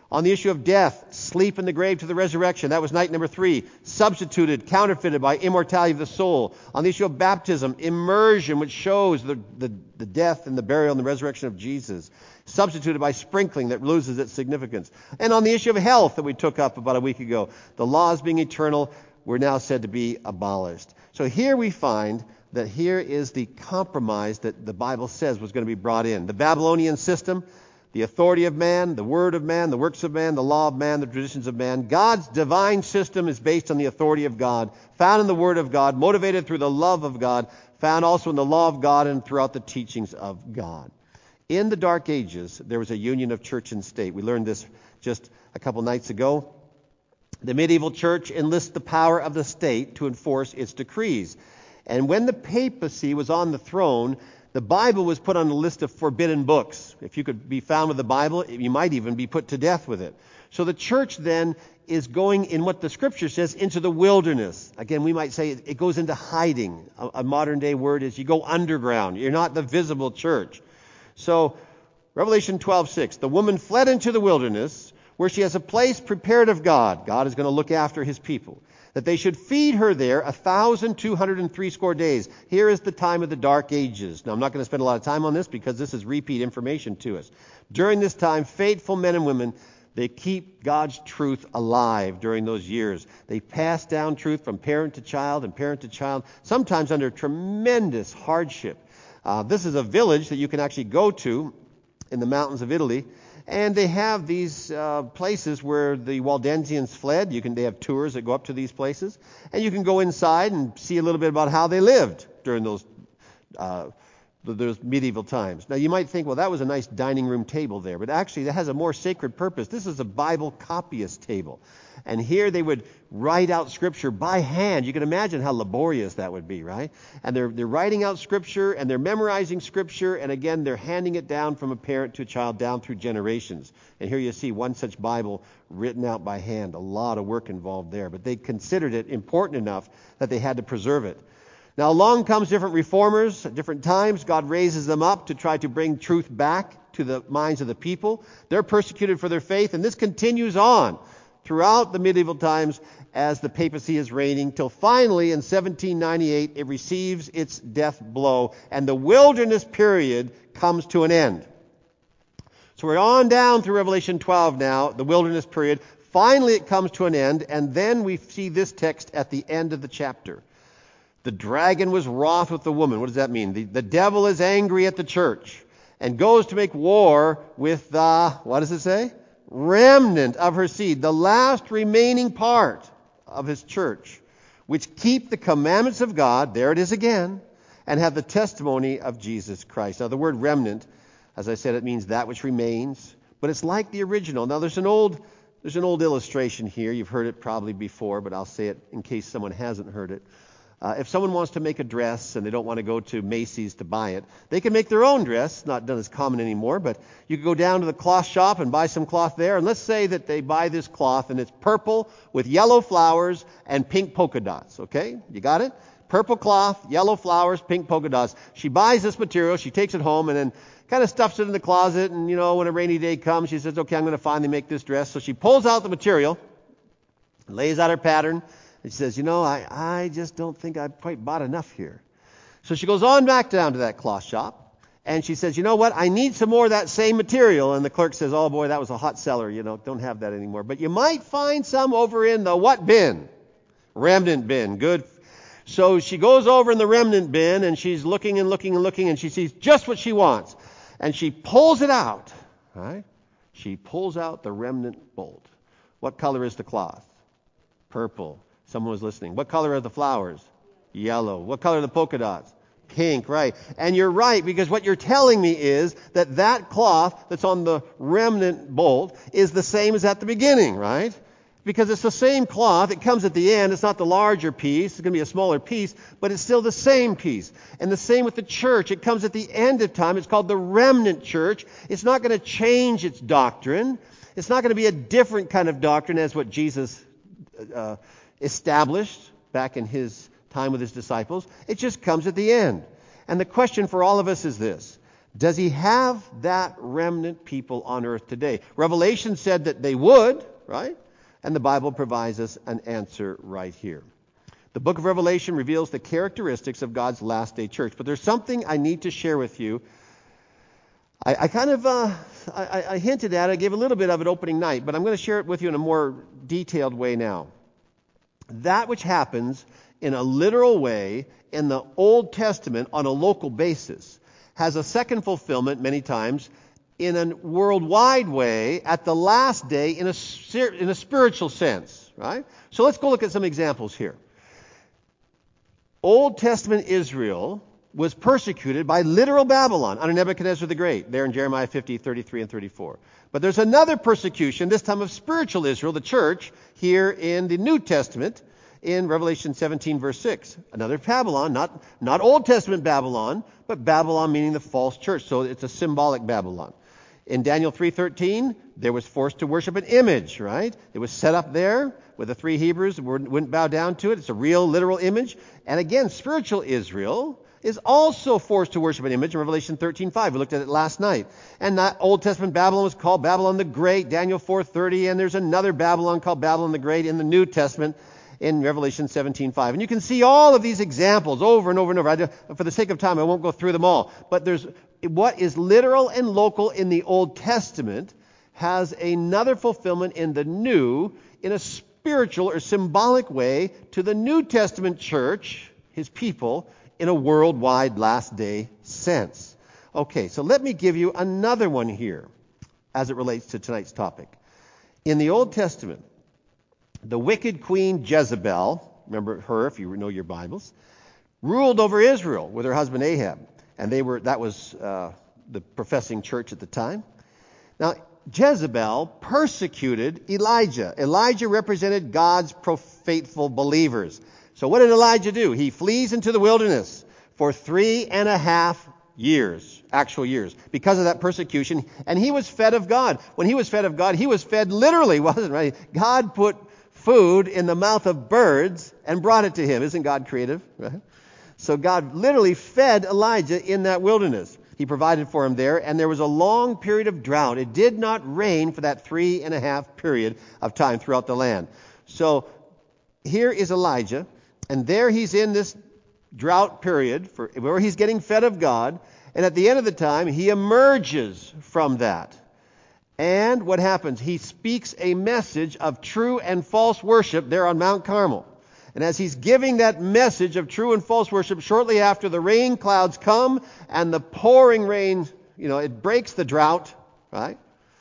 [SPEAKER 1] On the issue of death, sleep in the grave to the resurrection. That was night number 3. Substituted, counterfeited by immortality of the soul. On the issue of baptism, immersion, which shows the death and the burial and the resurrection of Jesus. Substituted by sprinkling, that loses its significance. And on the issue of health that we took up about a week ago, the laws being eternal were now said to be abolished. So here we find that here is the compromise that the Bible says was going to be brought in. The Babylonian system, the authority of man, the word of man, the works of man, the law of man, the traditions of man. God's divine system is based on the authority of God, found in the word of God, motivated through the love of God, found also in the law of God and throughout the teachings of God. In the Dark Ages, there was a union of church and state. We learned this just a couple nights ago. The medieval church enlists the power of the state to enforce its decrees. And when the papacy was on the throne, the Bible was put on the list of forbidden books. If you could be found with the Bible, you might even be put to death with it. So the church then is going in what the Scripture says into the wilderness. Again, we might say it goes into hiding. A modern day word is you go underground. You're not the visible church. So Revelation 12:6, the woman fled into the wilderness where she has a place prepared of God. God is going to look after his people. That they should feed her there 1,260 days. Here is the time of the Dark Ages. Now, I'm not going to spend a lot of time on this because this is repeat information to us. During this time, faithful men and women, they keep God's truth alive during those years. They pass down truth from parent to child and parent to child, sometimes under tremendous hardship. This is a village that you can actually go to in the mountains of Italy. And they have these places where the Waldensians fled. They have tours that go up to these places. And you can go inside and see a little bit about how they lived during those medieval times. Now, you might think, well, that was a nice dining room table there. But actually, that has a more sacred purpose. This is a Bible copyist table. And here they would write out Scripture by hand. You can imagine how laborious that would be, right? And they're writing out Scripture, and they're memorizing Scripture, and again, they're handing it down from a parent to a child down through generations. And here you see one such Bible written out by hand. A lot of work involved there. But they considered it important enough that they had to preserve it. Now, along comes different reformers at different times. God raises them up to try to bring truth back to the minds of the people. They're persecuted for their faith, and this continues on throughout the medieval times as the papacy is reigning, till finally in 1798 it receives its death blow, and the wilderness period comes to an end. So we're on down through Revelation 12 now, the wilderness period. Finally it comes to an end, and then we see this text at the end of the chapter. The dragon was wroth with the woman. What does that mean? The devil is angry at the church and goes to make war with the, what does it say? Remnant of her seed, the last remaining part of his church, which keep the commandments of God, there it is again, and have the testimony of Jesus Christ. Now the word remnant, as I said, it means that which remains, but it's like the original. Now there's an old illustration here. You've heard it probably before, but I'll say it in case someone hasn't heard it. If someone wants to make a dress and they don't want to go to Macy's to buy it, they can make their own dress. It's not done as common anymore, but you can go down to the cloth shop and buy some cloth there. And let's say that they buy this cloth and it's purple with yellow flowers and pink polka dots. Okay? You got it? Purple cloth, yellow flowers, pink polka dots. She buys this material, she takes it home, and then kind of stuffs it in the closet. And, when a rainy day comes, she says, okay, I'm going to finally make this dress. So she pulls out the material, lays out her pattern, and she says, I just don't think I've quite bought enough here. So she goes on back down to that cloth shop, and she says, you know what, I need some more of that same material. And the clerk says, oh boy, that was a hot seller, don't have that anymore. But you might find some over in the what bin? Remnant bin. Good. So she goes over in the remnant bin, and she's looking and looking and looking, and she sees just what she wants. And she pulls it out, right? She pulls out the remnant bolt. What color is the cloth? Purple. Someone was listening. What color are the flowers? Yellow. What color are the polka dots? Pink, right. And you're right, because what you're telling me is that cloth that's on the remnant bolt is the same as at the beginning, right? Because it's the same cloth. It comes at the end. It's not the larger piece. It's going to be a smaller piece, but it's still the same piece. And the same with the church. It comes at the end of time. It's called the remnant church. It's not going to change its doctrine. It's not going to be a different kind of doctrine as what Jesus established back in his time with his disciples. It just comes at the end. And the question for all of us is this. Does he have that remnant people on earth today? Revelation said that they would, right? And the Bible provides us an answer right here. The book of Revelation reveals the characteristics of God's last day church. But there's something I need to share with you. I hinted at it. I gave a little bit of it opening night, but I'm going to share it with you in a more detailed way now. That which happens in a literal way in the Old Testament on a local basis has a second fulfillment many times in a worldwide way at the last day in a spiritual sense, right? So let's go look at some examples here. Old Testament Israel was persecuted by literal Babylon under Nebuchadnezzar the Great, there in Jeremiah 50, 33, and 34. But there's another persecution, this time of spiritual Israel, the church, here in the New Testament, in Revelation 17, verse 6. Another Babylon, not Old Testament Babylon, but Babylon meaning the false church. So it's a symbolic Babylon. In Daniel 3:13, there was forced to worship an image, right? It was set up there with the three Hebrews, wouldn't bow down to it. It's a real, literal image. And again, spiritual Israel is also forced to worship an image in Revelation 13:5. We looked at it last night. And that Old Testament Babylon was called Babylon the Great, Daniel 4:30, and there's another Babylon called Babylon the Great in the New Testament in Revelation 17:5. And you can see all of these examples over and over and over. For the sake of time, I won't go through them all. But there's what is literal and local in the Old Testament has another fulfillment in the New in a spiritual or symbolic way to the New Testament church, his people, in a worldwide last day sense. Okay, so let me give you another one here as it relates to tonight's topic. In the Old Testament, the wicked queen Jezebel, remember her if you know your Bibles, ruled over Israel with her husband Ahab. And that was the professing church at the time. Now, Jezebel persecuted Elijah. Elijah represented God's faithful believers. So what did Elijah do? He flees into the wilderness for 3.5 years, actual years, because of that persecution. And he was fed of God. When he was fed of God, he was fed literally, wasn't right? God put food in the mouth of birds and brought it to him. Isn't God creative? Right? So God literally fed Elijah in that wilderness. He provided for him there, and there was a long period of drought. It did not rain for that 3.5 period of time throughout the land. So here is Elijah, and there he's in this drought period where he's getting fed of God, and at the end of the time, he emerges from that. And what happens? He speaks a message of true and false worship there on Mount Carmel. And as he's giving that message of true and false worship, shortly after the rain clouds come and the pouring rain, it breaks the drought, right?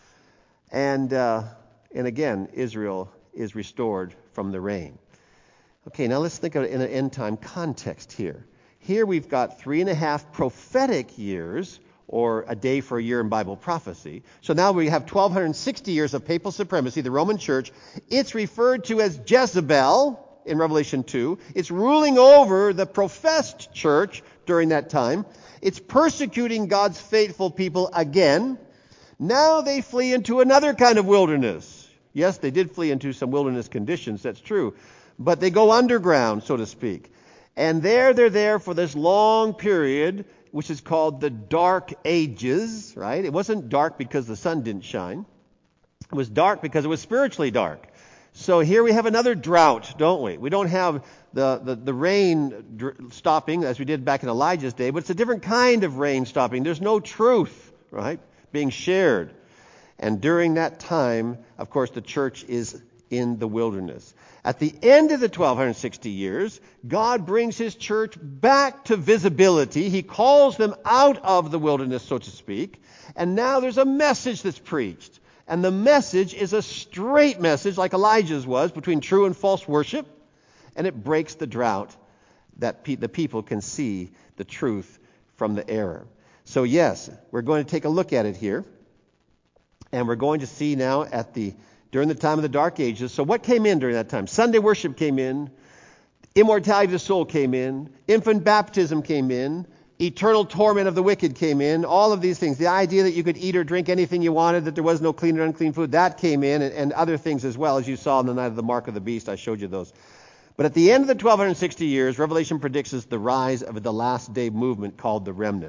[SPEAKER 1] And again, Israel is restored from the rain. Okay, now let's think of it in an end time context here. Here we've got 3.5 prophetic years, or a day for a year in Bible prophecy. So now we have 1,260 years of papal supremacy, the Roman Church. It's referred to as Jezebel in Revelation 2. It's ruling over the professed church during that time. It's persecuting God's faithful people again. Now they flee into another kind of wilderness. Yes, they did flee into some wilderness conditions, that's true. But they go underground, so to speak. And they're there for this long period, which is called the Dark Ages, right? It wasn't dark because the sun didn't shine. It was dark because it was spiritually dark. So here we have another drought, don't we? We don't have the rain stopping as we did back in Elijah's day, but it's a different kind of rain stopping. There's no truth, right, being shared. And during that time, of course, the church is in the wilderness. At the end of the 1,260 years, God brings his church back to visibility. He calls them out of the wilderness, so to speak. And now there's a message that's preached. And the message is a straight message, like Elijah's was, between true and false worship. And it breaks the drought that the people can see the truth from the error. So yes, we're going to take a look at it here. And we're going to see now during the time of the Dark Ages. So what came in during that time? Sunday worship came in. Immortality of the soul came in. Infant baptism came in. Eternal torment of the wicked came in. All of these things. The idea that you could eat or drink anything you wanted, that there was no clean or unclean food, that came in, and other things as well, as you saw on the night of the mark of the beast. I showed you those. But at the end of the 1,260 years, Revelation predicts the rise of the last day movement called the remnant.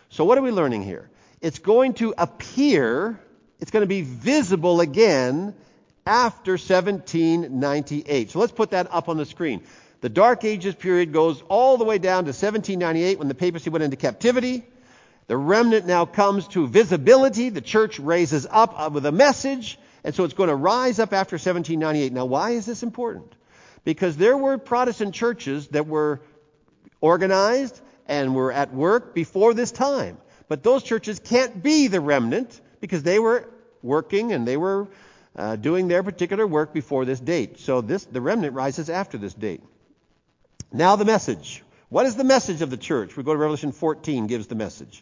[SPEAKER 1] So what are we learning here? It's going to appear, it's going to be visible again after 1798. So let's put that up on the screen. The Dark Ages period goes all the way down to 1798 when the papacy went into captivity. The remnant now comes to visibility. The church raises up with a message, and so it's going to rise up after 1798. Now, why is this important? Because there were Protestant churches that were organized and were at work before this time. But those churches can't be the remnant because they were working and they were doing their particular work before this date. So the remnant rises after this date. Now the message. What is the message of the church? We go to Revelation 14, gives the message.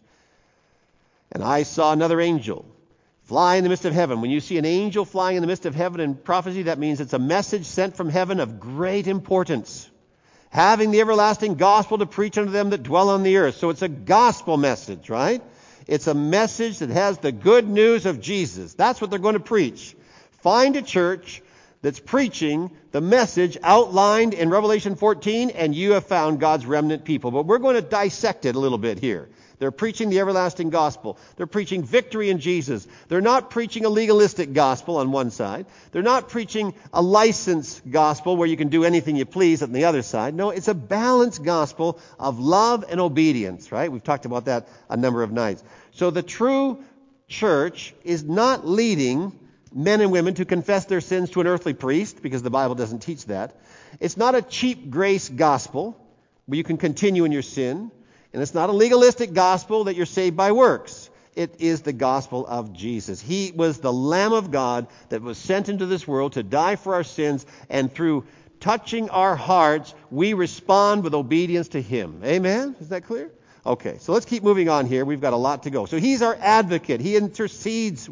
[SPEAKER 1] And I saw another angel fly in the midst of heaven. When you see an angel flying in the midst of heaven in prophecy, that means it's a message sent from heaven of great importance, having the everlasting gospel to preach unto them that dwell on the earth. So it's a gospel message, right? It's a message that has the good news of Jesus. That's what they're going to preach. Find a church that's preaching the message outlined in Revelation 14, and you have found God's remnant people. But we're going to dissect it a little bit here. They're preaching the everlasting gospel. They're preaching victory in Jesus. They're not preaching a legalistic gospel on one side. They're not preaching a license gospel where you can do anything you please on the other side. No, it's a balanced gospel of love and obedience, right? We've talked about that a number of nights. So the true church is not leading men and women to confess their sins to an earthly priest, because the Bible doesn't teach that. It's not a cheap grace gospel where you can continue in your sin. And it's not a legalistic gospel that you're saved by works. It is the gospel of Jesus. He was the Lamb of God that was sent into this world to die for our sins, and through touching our hearts, we respond with obedience to Him. Amen? Is that clear? Okay, so let's keep moving on here. We've got a lot to go. So He's our advocate. He intercedes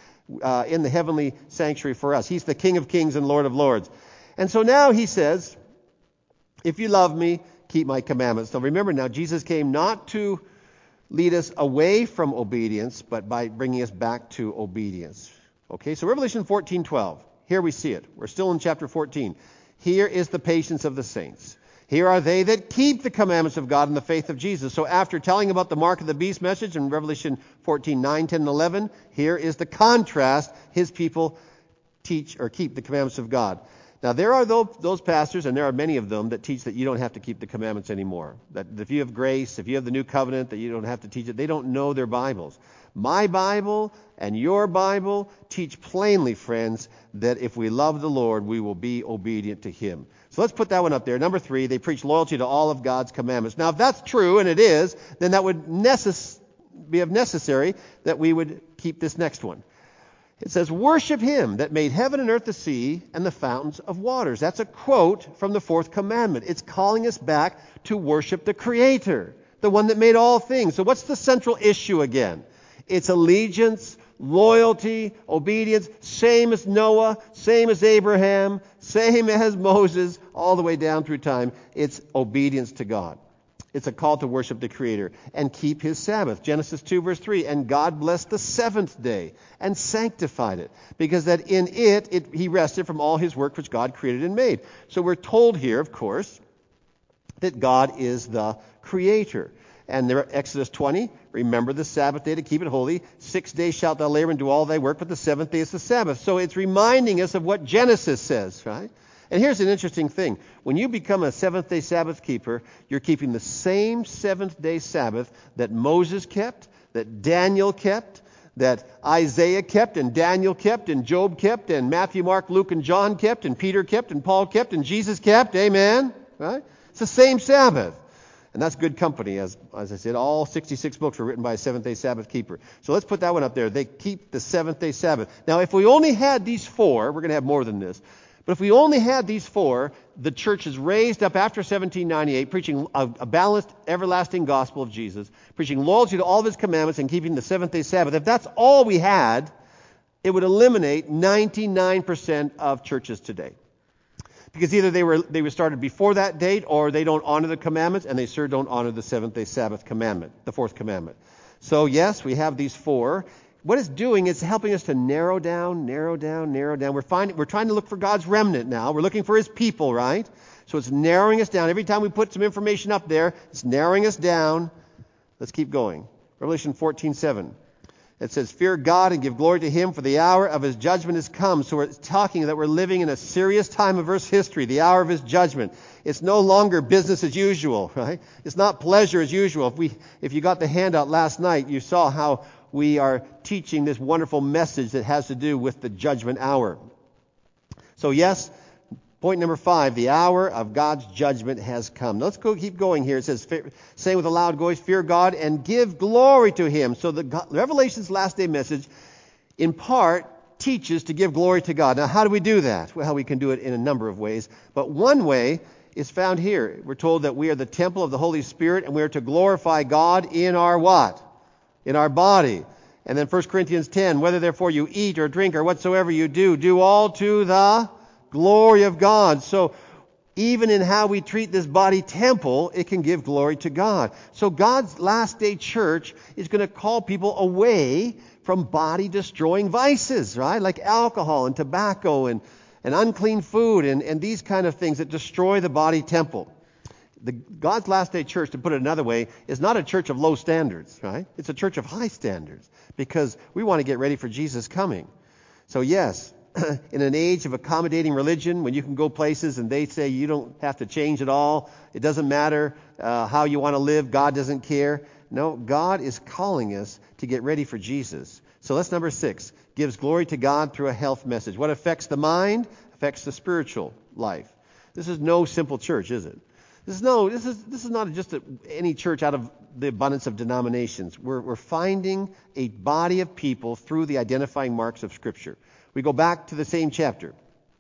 [SPEAKER 1] in the heavenly sanctuary for us. He's the King of kings and Lord of lords. And so now He says, if you love me, keep my commandments. So remember now, Jesus came not to lead us away from obedience, but by bringing us back to obedience. Okay, so Revelation 14:12. Here we see it. We're still in chapter 14. Here is the patience of the saints. Here are they that keep the commandments of God and the faith of Jesus. So after telling about the mark of the beast message in Revelation 14:9, 10, and 11, here is the contrast. His people teach or keep the commandments of God. Now, there are those pastors, and there are many of them, that teach that you don't have to keep the commandments anymore. That if you have grace, if you have the new covenant, that you don't have to teach it. They don't know their Bibles. My Bible and your Bible teach plainly, friends, that if we love the Lord, we will be obedient to Him. So let's put that one up there. Number 3, they preach loyalty to all of God's commandments. Now, if that's true, and it is, then that would be necessary that we would keep this next one. It says, worship Him that made heaven and earth, the sea, and the fountains of waters. That's a quote from the 4th commandment. It's calling us back to worship the Creator, the one that made all things. So what's the central issue again? It's allegiance, loyalty, obedience, same as Noah, same as Abraham, same as Moses, all the way down through time. It's obedience to God. It's a call to worship the Creator and keep His Sabbath. Genesis 2 verse 3, and God blessed the 7th day and sanctified it, because that in it He rested from all His work which God created and made. So we're told here, of course, that God is the Creator. And there, Exodus 20, remember the Sabbath day to keep it holy. 6 days shalt thou labor and do all thy work, but the 7th day is the Sabbath. So it's reminding us of what Genesis says, right? And here's an interesting thing. When you become a 7th-day Sabbath keeper, you're keeping the same 7th-day Sabbath that Moses kept, that Daniel kept, that Isaiah kept, and Daniel kept, and Job kept, and Matthew, Mark, Luke, and John kept, and Peter kept, and Paul kept, and Jesus kept. Amen? Right? It's the same Sabbath. And that's good company. As I said, all 66 books were written by a 7th-day Sabbath keeper. So let's put that one up there. They keep the 7th-day Sabbath. Now, if we only had these 4, we're going to have more than this. But if we only had these 4, the church is raised up after 1798, preaching a balanced, everlasting gospel of Jesus, preaching loyalty to all of His commandments and keeping the 7th-day Sabbath. If that's all we had, it would eliminate 99% of churches today. Because either they were started before that date, or they don't honor the commandments, and they sure don't honor the 7th-day Sabbath commandment, the 4th commandment. So yes, we have these 4. What it's doing is helping us to narrow down. We're trying to look for God's remnant now. We're looking for His people, right? So it's narrowing us down. Every time we put some information up there, it's narrowing us down. Let's keep going. Revelation 14:7. It says, fear God and give glory to him, for the hour of his judgment is come. So we're talking that we're living in a serious time of Earth's history, the hour of his judgment. It's no longer business as usual, right? It's not pleasure as usual. If you got the handout last night, you saw how we are teaching this wonderful message that has to do with the judgment hour. So yes, point number 5, the hour of God's judgment has come. Now let's keep going here. It says, saying with a loud voice, fear God and give glory to him. So the Revelation's last day message, in part, teaches to give glory to God. Now how do we do that? Well, we can do it in a number of ways. But one way is found here. We're told that we are the temple of the Holy Spirit and we are to glorify God in our what? In our body. And then 1 Corinthians 10, whether therefore you eat or drink or whatsoever you do all to the glory of God. So even in how we treat this body temple, it can give glory to God. So God's last day church is going to call people away from body destroying vices, right? Like alcohol and tobacco and unclean food and these kind of things that destroy the body temple. God's last day church, to put it another way, is not a church of low standards, right? It's a church of high standards because we want to get ready for Jesus coming. So yes, in an age of accommodating religion, when you can go places and they say you don't have to change at all, it doesn't matter how you want to live, God doesn't care. No, God is calling us to get ready for Jesus. So that's number 6, gives glory to God through a health message. What affects the mind affects the spiritual life. This is no simple church, is it? This is not just any church out of the abundance of denominations. We're finding a body of people through the identifying marks of Scripture. We go back to the same chapter.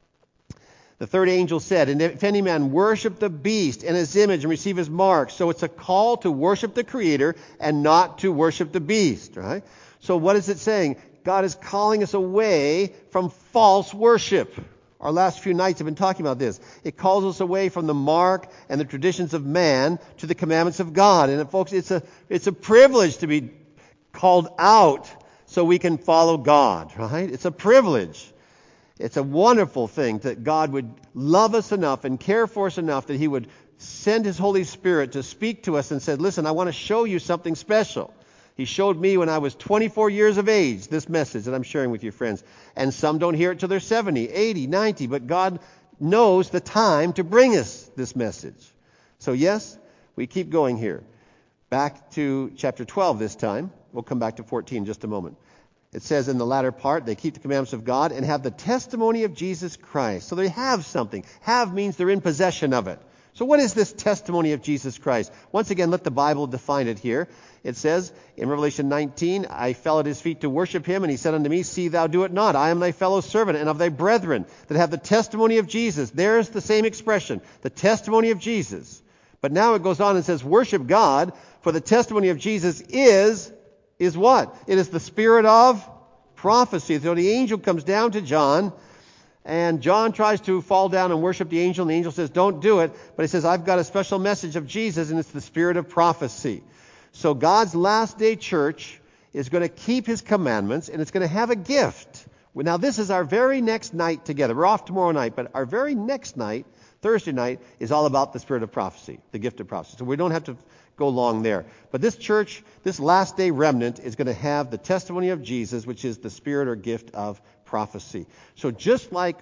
[SPEAKER 1] The third angel said, and if any man worship the beast and his image and receive his mark. So it's a call to worship the Creator and not to worship the beast, right? So what is it saying? God is calling us away from false worship. Our last few nights have been talking about this. It calls us away from the mark and the traditions of man to the commandments of God. And folks, it's a privilege to be called out so we can follow God, right? It's a privilege. It's a wonderful thing that God would love us enough and care for us enough that He would send His Holy Spirit to speak to us and said, listen, I want to show you something special. He showed me when I was 24 years of age this message that I'm sharing with you, friends. And some don't hear it till they're 70, 80, 90, but God knows the time to bring us this message. So yes, we keep going here. Back to chapter 12 this time. We'll come back to 14 in just a moment. It says in the latter part, they keep the commandments of God and have the testimony of Jesus Christ. So they have something. Have means they're in possession of it. So what is this testimony of Jesus Christ? Once again, let the Bible define it here. It says in Revelation 19, I fell at his feet to worship him, and he said unto me, see thou do it not. I am thy fellow servant and of thy brethren that have the testimony of Jesus. There's the same expression, the testimony of Jesus. But now it goes on and says, worship God, for the testimony of Jesus is what? It is the spirit of prophecy. So the angel comes down to John, and John tries to fall down and worship the angel, and the angel says, don't do it. But he says, I've got a special message of Jesus, and it's the spirit of prophecy. So God's last day church is going to keep His commandments, and it's going to have a gift. Now this is our very next night together. We're off tomorrow night, but our very next night, Thursday night, is all about the spirit of prophecy, the gift of prophecy. So we don't have to go long there. But this church, this last day remnant, is going to have the testimony of Jesus, which is the spirit or gift of prophecy. So just like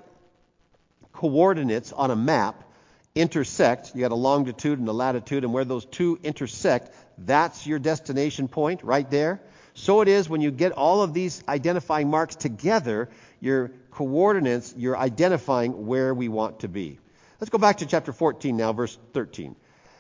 [SPEAKER 1] coordinates on a map intersect, you got a longitude and a latitude, and where those two intersect, that's your destination point right there. So it is when you get all of these identifying marks together, your coordinates, you're identifying where we want to be. Let's go back to chapter 14 now, verse 13.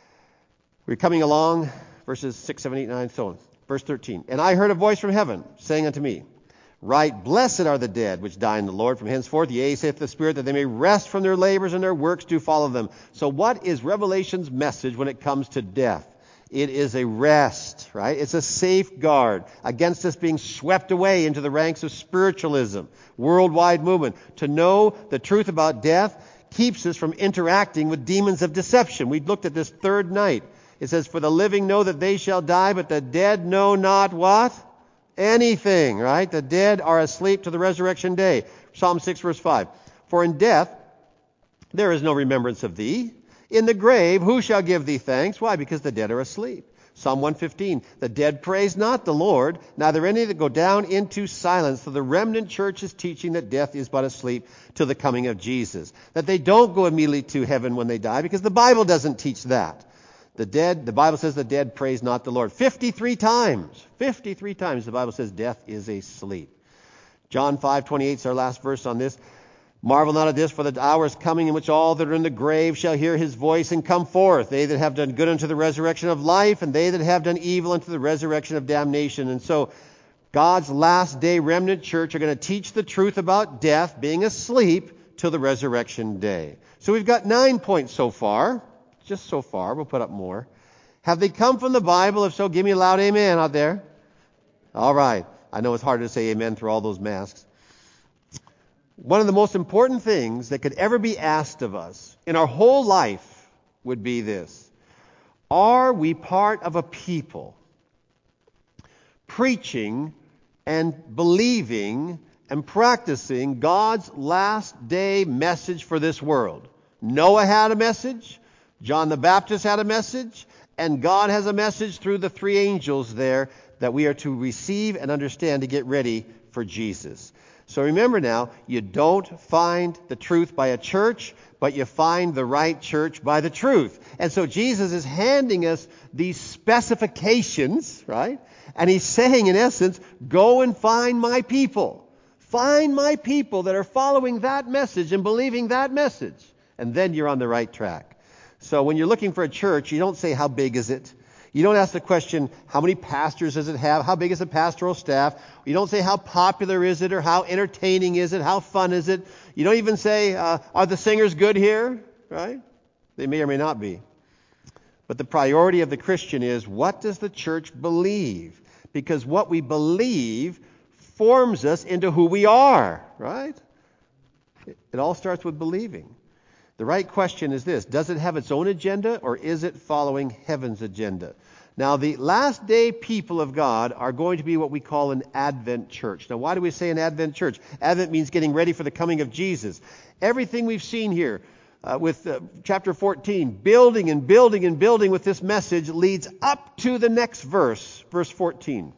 [SPEAKER 1] We're coming along, verses 6, 7, 8, 9, so on. Verse 13. And I heard a voice from heaven saying unto me, write, blessed are the dead which die in the Lord from henceforth. Yea, saith the Spirit, that they may rest from their labors, and their works do follow them. So what is Revelation's message when it comes to death? It is a rest, right? It's a safeguard against us being swept away into the ranks of spiritualism, worldwide movement. To know the truth about death keeps us from interacting with demons of deception. We looked at this third night. It says, for the living know that they shall die, but the dead know not what? Anything, right? The dead are asleep to the resurrection day. Psalm 6, verse 5. For in death there is no remembrance of thee. In the grave, who shall give thee thanks? Why? Because the dead are asleep. Psalm 115, the dead praise not the Lord, neither any that go down into silence. So the remnant church is teaching that death is but a sleep till the coming of Jesus. That they don't go immediately to heaven when they die, because the Bible doesn't teach that. The Bible says the dead praise not the Lord. 53 times the Bible says death is a sleep. John 5:28 is our last verse on this. Marvel not at this, for the hour is coming in which all that are in the grave shall hear his voice and come forth. They that have done good unto the resurrection of life, and they that have done evil unto the resurrection of damnation. And so God's last day remnant church are going to teach the truth about death being asleep till the resurrection day. So we've got 9 points so far. Just so far. We'll put up more. Have they come from the Bible? If so, give me a loud amen out there. All right. I know it's hard to say amen through all those masks. One of the most important things that could ever be asked of us in our whole life would be this. Are we part of a people preaching and believing and practicing God's last day message for this world? Noah had a message, John the Baptist had a message, and God has a message through the 3 angels there that we are to receive and understand to get ready for Jesus. So remember now, you don't find the truth by a church, but you find the right church by the truth. And so Jesus is handing us these specifications, right? And he's saying, in essence, go and find my people. Find my people that are following that message and believing that message. And then you're on the right track. So when you're looking for a church, you don't say, how big is it? You don't ask the question, how many pastors does it have? How big is the pastoral staff? You don't say, how popular is it? Or how entertaining is it? How fun is it? You don't even say, are the singers good here? Right? They may or may not be. But the priority of the Christian is, what does the church believe? Because what we believe forms us into who we are. Right? It all starts with believing. The right question is this: does it have its own agenda, or is it following heaven's agenda? Now, the last day people of God are going to be what we call an Advent church. Now, why do we say an Advent church? Advent means getting ready for the coming of Jesus. Everything we've seen here with chapter 14, building and building and building with this message, leads up to the next verse, verse 14.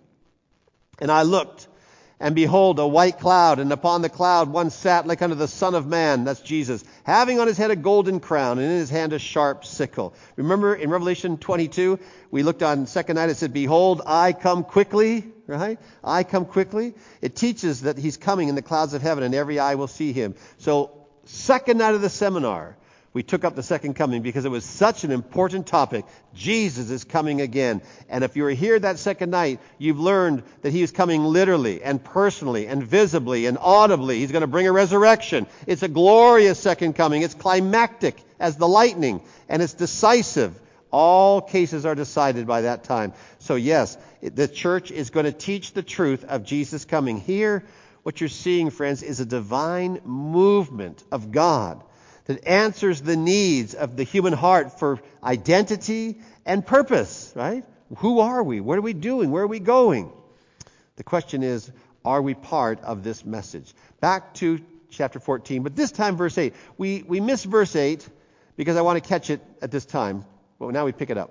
[SPEAKER 1] And I looked, and behold, a white cloud, and upon the cloud one sat like unto the Son of Man, that's Jesus, having on his head a golden crown, and in his hand a sharp sickle. Remember in Revelation 22, we looked on second night, it said, behold, I come quickly, right? I come quickly. It teaches that he's coming in the clouds of heaven, and every eye will see him. So, second night of the seminar, we took up the second coming because it was such an important topic. Jesus is coming again. And if you were here that second night, you've learned that he is coming literally and personally and visibly and audibly. He's going to bring a resurrection. It's a glorious second coming. It's climactic as the lightning, and it's decisive. All cases are decided by that time. So yes, the church is going to teach the truth of Jesus coming. Here, what you're seeing, friends, is a divine movement of God that answers the needs of the human heart for identity and purpose, right? Who are we? What are we doing? Where are we going? The question is, are we part of this message? Back to chapter 14, but this time verse 8. We miss verse 8 because I want to catch it at this time. Well, now we pick it up.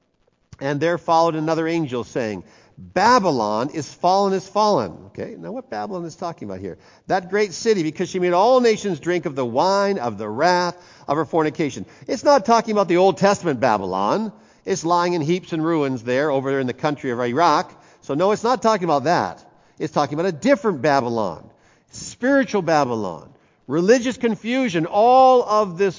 [SPEAKER 1] And there followed another angel saying, Babylon is fallen. Okay, now what Babylon is talking about here? That great city, because she made all nations drink of the wine of the wrath of her fornication. It's not talking about the Old Testament Babylon. It's lying in heaps and ruins there over there in the country of Iraq. So no, it's not talking about that. It's talking about a different Babylon. Spiritual Babylon. Religious confusion. All of this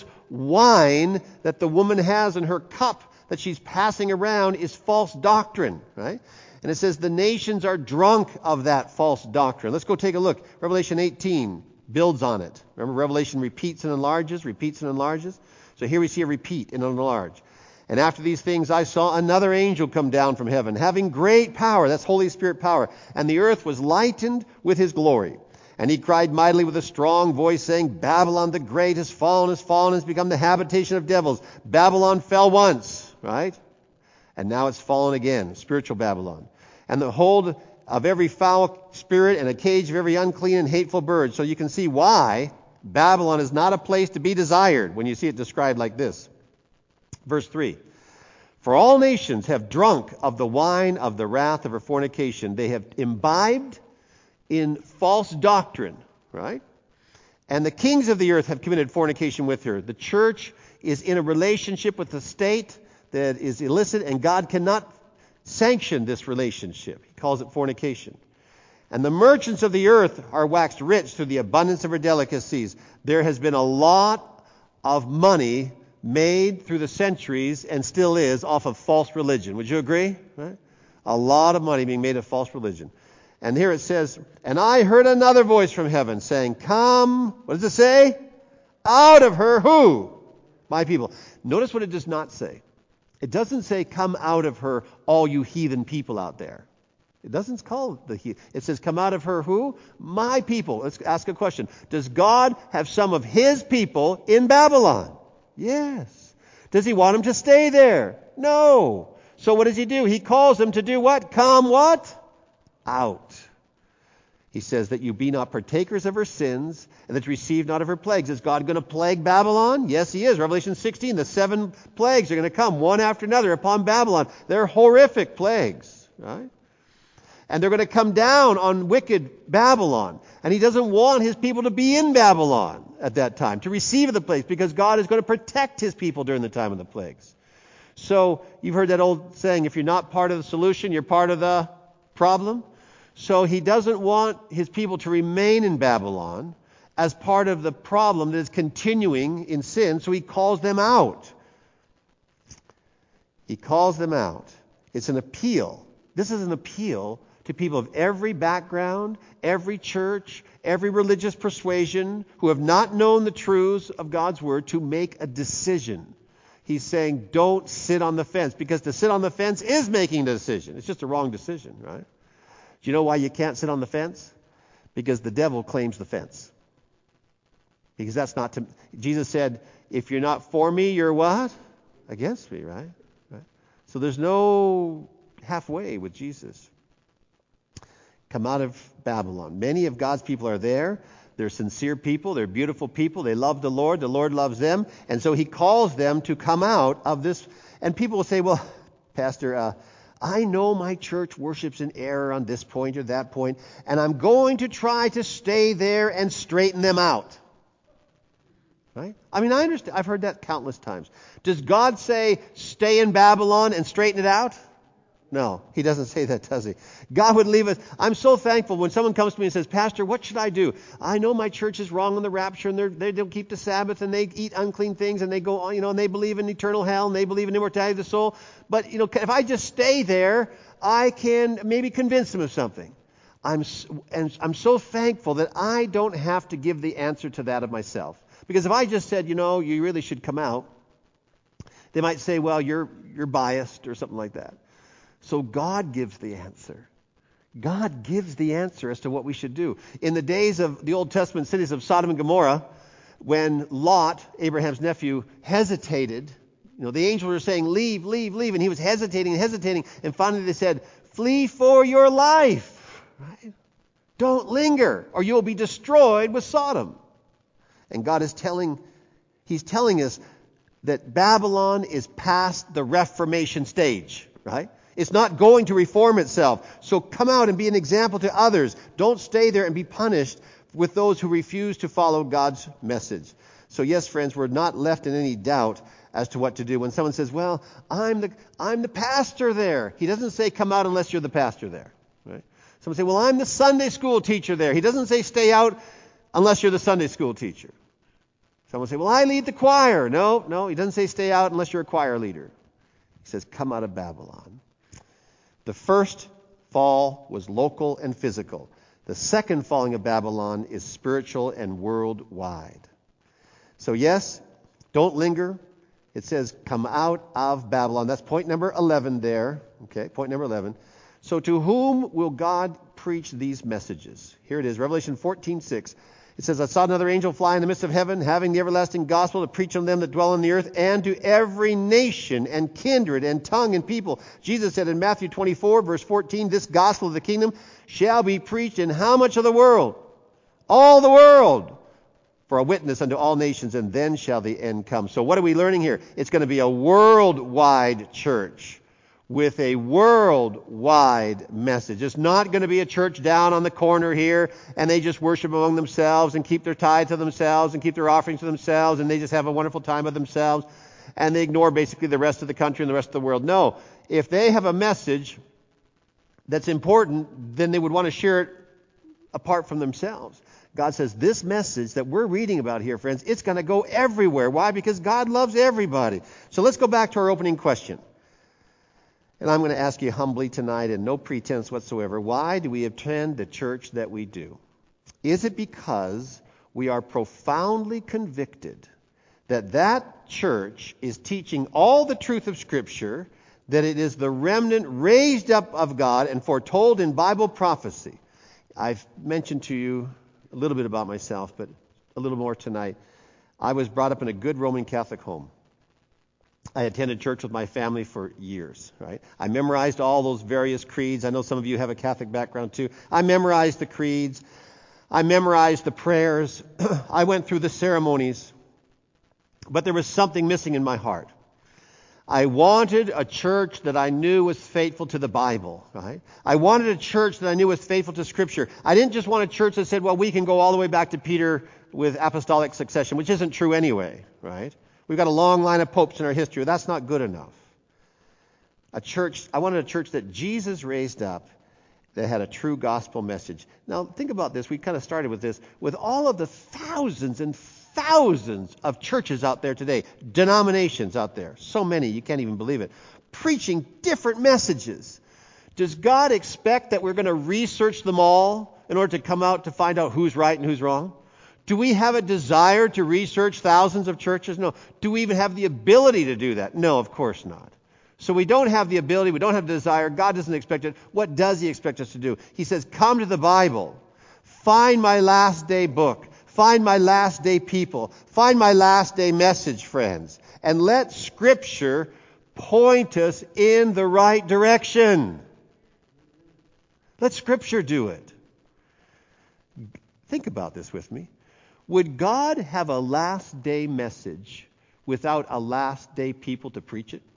[SPEAKER 1] wine that the woman has in her cup that she's passing around is false doctrine, right? And it says the nations are drunk of that false doctrine. Let's go take a look. Revelation 18 builds on it. Remember, Revelation repeats and enlarges. So here we see a repeat and an enlarge. And after these things I saw another angel come down from heaven, having great power. That's Holy Spirit power. And the earth was lightened with his glory. And he cried mightily with a strong voice, saying, Babylon the great has fallen, has become the habitation of devils. Babylon fell once, right? And now it's fallen again, spiritual Babylon. And the hold of every foul spirit and a cage of every unclean and hateful bird. So you can see why Babylon is not a place to be desired when you see it described like this. Verse 3. For all nations have drunk of the wine of the wrath of her fornication. They have imbibed in false doctrine, right? And the kings of the earth have committed fornication with her. The church is in a relationship with the state that is illicit, and God cannot sanction this relationship. He calls it fornication. And the merchants of the earth are waxed rich through the abundance of her delicacies. There has been a lot of money made through the centuries, and still is, off of false religion. Would you agree? Right? A lot of money being made of false religion. And here it says, and I heard another voice from heaven saying, come, what does it say? Out of her, who? My people. Notice what it does not say. It doesn't say, come out of her, all you heathen people out there. It doesn't call the heathen. It says, come out of her, who? My people. Let's ask a question. Does God have some of his people in Babylon? Yes. Does he want them to stay there? No. So what does he do? He calls them to do what? Come what? Out. He says that you be not partakers of her sins, and that you receive not of her plagues. Is God going to plague Babylon? Yes, he is. Revelation 16, the 7 plagues are going to come one after another upon Babylon. They're horrific plagues, right? And they're going to come down on wicked Babylon. And he doesn't want his people to be in Babylon at that time, to receive the plagues, because God is going to protect his people during the time of the plagues. So you've heard that old saying, if you're not part of the solution, you're part of the problem. So he doesn't want his people to remain in Babylon as part of the problem that is continuing in sin, so he calls them out. He calls them out. It's an appeal. This is an appeal to people of every background, every church, every religious persuasion who have not known the truths of God's Word to make a decision. He's saying, don't sit on the fence, because to sit on the fence is making a decision. It's just a wrong decision, right? Do you know why you can't sit on the fence? Because the devil claims the fence. Because that's not to... Jesus said, if you're not for me, you're what? Against me, right? So there's no halfway with Jesus. Come out of Babylon. Many of God's people are there. They're sincere people. They're beautiful people. They love the Lord. The Lord loves them. And so he calls them to come out of this. And people will say, well, Pastor, I know my church worships in error on this point or that point, and I'm going to try to stay there and straighten them out. Right? I mean, I understand. I've heard that countless times. Does God say, stay in Babylon and straighten it out? No, he doesn't say that, does he? God would leave us. I'm so thankful when someone comes to me and says, Pastor, what should I do? I know my church is wrong on the rapture, and they don't keep the Sabbath, and they eat unclean things, and they go on, and they believe in eternal hell, and they believe in immortality of the soul. But, if I just stay there, I can maybe convince them of something. I'm so thankful that I don't have to give the answer to that of myself. Because if I just said, you really should come out, they might say, well, you're biased or something like that. So God gives the answer. God gives the answer as to what we should do. In the days of the Old Testament cities of Sodom and Gomorrah, when Lot, Abraham's nephew, hesitated, the angels were saying, leave, leave, leave, and he was hesitating, and finally they said, flee for your life. Right? Don't linger, or you'll be destroyed with Sodom. And God is telling us that Babylon is past the Reformation stage, right? It's not going to reform itself. So come out and be an example to others. Don't stay there and be punished with those who refuse to follow God's message. So yes, friends, we're not left in any doubt as to what to do. When someone says, well, I'm the pastor there. He doesn't say come out unless you're the pastor there. Right? Someone say, well, I'm the Sunday school teacher there. He doesn't say stay out unless you're the Sunday school teacher. Someone say, well, I lead the choir. No, he doesn't say stay out unless you're a choir leader. He says come out of Babylon. The first fall was local and physical. The second falling of Babylon is spiritual and worldwide. So yes, don't linger. It says come out of Babylon. That's point number 11 there. Okay, point number 11. So to whom will God preach these messages? Here it is, Revelation 14:6. It says, I saw another angel fly in the midst of heaven, having the everlasting gospel to preach unto them that dwell on the earth, and to every nation and kindred and tongue and people. Jesus said in Matthew 24, verse 14, this gospel of the kingdom shall be preached in how much of the world? All the world. for a witness unto all nations, and then shall the end come. So what are we learning here? It's going to be a worldwide church with a worldwide message. It's not going to be a church down on the corner here, and they just worship among themselves and keep their tithe to themselves and keep their offerings to themselves, and they just have a wonderful time with themselves, and they ignore basically the rest of the country and the rest of the world. No. If they have a message that's important, then they would want to share it apart from themselves. God says this message that we're reading about here, friends, it's going to go everywhere. Why? Because God loves everybody. So let's go back to our opening question. And I'm going to ask you humbly tonight, and no pretense whatsoever, why do we attend the church that we do? Is it because we are profoundly convicted that that church is teaching all the truth of Scripture, that it is the remnant raised up of God and foretold in Bible prophecy? I've mentioned to you a little bit about myself, but a little more tonight. I was brought up in a good Roman Catholic home. I attended church with my family for years, right? I memorized all those various creeds. I know some of you have a Catholic background too. I memorized the creeds. I memorized the prayers. I went through the ceremonies. But there was something missing in my heart. I wanted a church that I knew was faithful to the Bible, right? I wanted a church that I knew was faithful to Scripture. I didn't just want a church that said, well, we can go all the way back to Peter with apostolic succession, which isn't true anyway, right? We've got a long line of popes in our history. That's not good enough. I wanted a church that Jesus raised up that had a true gospel message. Now, think about this. We kind of started with this. With all of the thousands and thousands of churches out there today, denominations out there, so many, you can't even believe it, preaching different messages. Does God expect that we're going to research them all in order to come out to find out who's right and who's wrong? Do we have a desire to research thousands of churches? No. Do we even have the ability to do that? No, of course not. So we don't have the ability, we don't have the desire. God doesn't expect it. What does He expect us to do? He says, come to the Bible. Find my last day book. Find my last day people. Find my last day message, friends. And let Scripture point us in the right direction. Let Scripture do it. Think about this with me. Would God have a last day message without a last day people to preach it?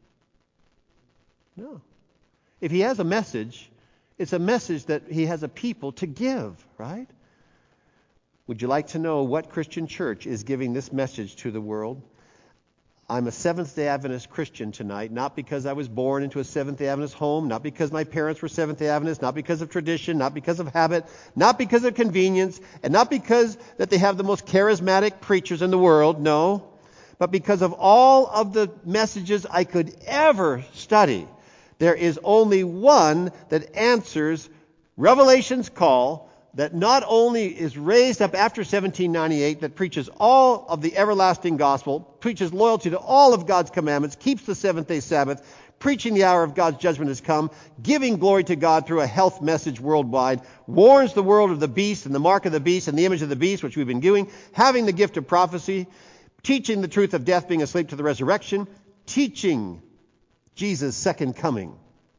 [SPEAKER 1] No. If He has a message, it's a message that He has a people to give, right? Would you like to know what Christian church is giving this message to the world? I'm a Seventh-day Adventist Christian tonight, not because I was born into a Seventh-day Adventist home, not because my parents were Seventh-day Adventists, not because of tradition, not because of habit, not because of convenience, and not because that they have the most charismatic preachers in the world, no, but because of all of the messages I could ever study. There is only one that answers Revelation's call, that not only is raised up after 1798, that preaches all of the everlasting gospel, preaches loyalty to all of God's commandments, keeps the seventh-day Sabbath, preaching the hour of God's judgment has come, giving glory to God through a health message worldwide, warns the world of the beast and the mark of the beast and the image of the beast, which we've been doing, having the gift of prophecy, teaching the truth of death being asleep to the resurrection, teaching Jesus' second coming,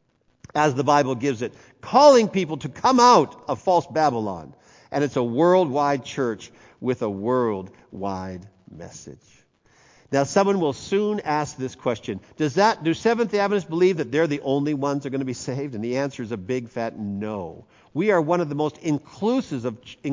[SPEAKER 1] as the Bible gives it, calling people to come out of false Babylon. And it's a worldwide church with a worldwide message. Now, someone will soon ask this question. Do Seventh-day Adventists believe that they're the only ones that are going to be saved? And the answer is a big fat no. We are one of the most inclusive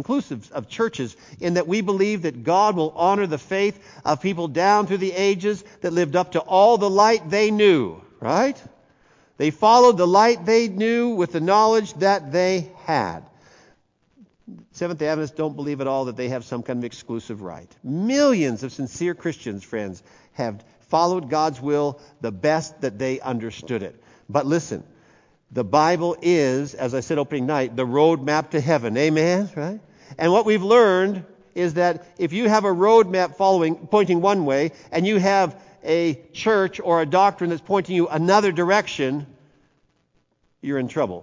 [SPEAKER 1] of churches in that we believe that God will honor the faith of people down through the ages that lived up to all the light they knew, right? They followed the light they knew with the knowledge that they had. Seventh-day Adventists don't believe at all that they have some kind of exclusive right. Millions of sincere Christians, friends, have followed God's will the best that they understood it. But listen, the Bible is, as I said opening night, the roadmap to heaven. Amen? Right? And what we've learned is that if you have a roadmap pointing one way, and you have a church or a doctrine that's pointing you another direction, you're in trouble.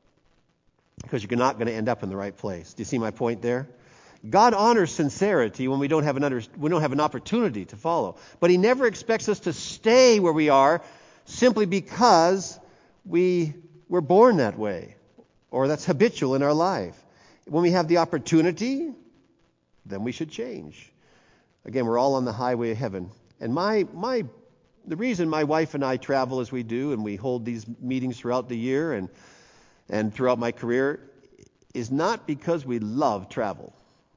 [SPEAKER 1] Because you're not going to end up in the right place. Do you see my point there? God honors sincerity when we don't have an opportunity to follow. But He never expects us to stay where we are simply because we were born that way, or that's habitual in our life. When we have the opportunity, then we should change. Again, we're all on the highway of heaven. And the reason my wife and I travel as we do, and we hold these meetings throughout the year and throughout my career, is not because we love travel.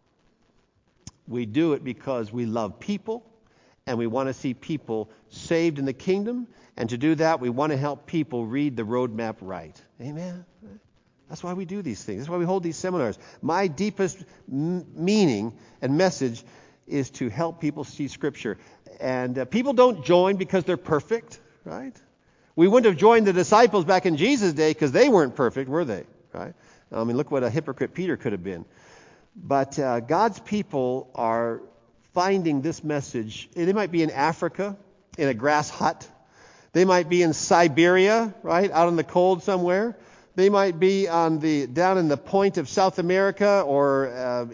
[SPEAKER 1] We do it because we love people, and we want to see people saved in the kingdom. And to do that, we want to help people read the roadmap right. Amen? That's why we do these things. That's why we hold these seminars. My deepest meaning and message is to help people see Scripture. And people don't join because they're perfect, right? We wouldn't have joined the disciples back in Jesus' day because they weren't perfect, were they? Right? I mean, look what a hypocrite Peter could have been. But God's people are finding this message. They might be in Africa, in a grass hut. They might be in Siberia, right, out in the cold somewhere. They might be down in the point of South America, or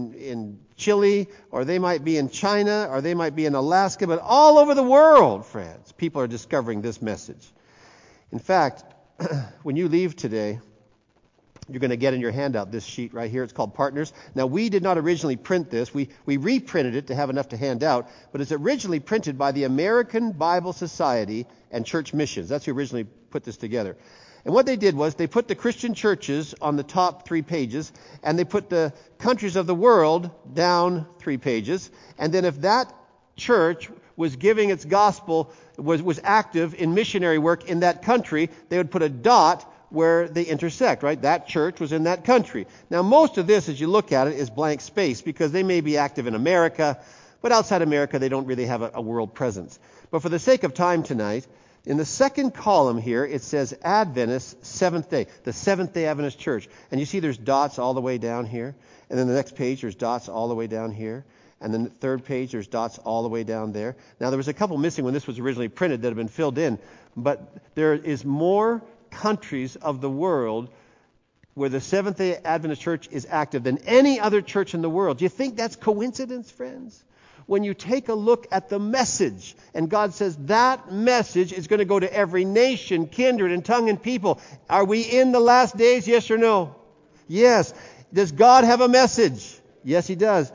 [SPEAKER 1] in Chile, or they might be in China, or they might be in Alaska. But all over the world, friends, people are discovering this message. In fact, when you leave today, you're going to get in your handout this sheet right here. It's called Partners. Now, we did not originally print this. We reprinted it to have enough to hand out. But it's originally printed by the American Bible Society and Church Missions. That's who originally put this together. And what they did was they put the Christian churches on the top 3 pages, and they put the countries of the world down 3 pages. And then if that church was giving its gospel, was active in missionary work in that country, they would put a dot where they intersect, right? That church was in that country. Now, most of this, as you look at it, is blank space because they may be active in America, but outside America, they don't really have a world presence. But for the sake of time tonight, in the second column here, it says Adventist Seventh Day, the Seventh-day Adventist Church. And you see there's dots all the way down here. And then the next page, there's dots all the way down here. And then the third page, there's dots all the way down there. Now, there was a couple missing when this was originally printed that have been filled in. But there is more countries of the world where the Seventh-day Adventist Church is active than any other church in the world. Do you think that's coincidence, friends? When you take a look at the message, and God says that message is going to go to every nation, kindred, and tongue and people. Are we in the last days, yes or no? Yes. Does God have a message? Yes, He does.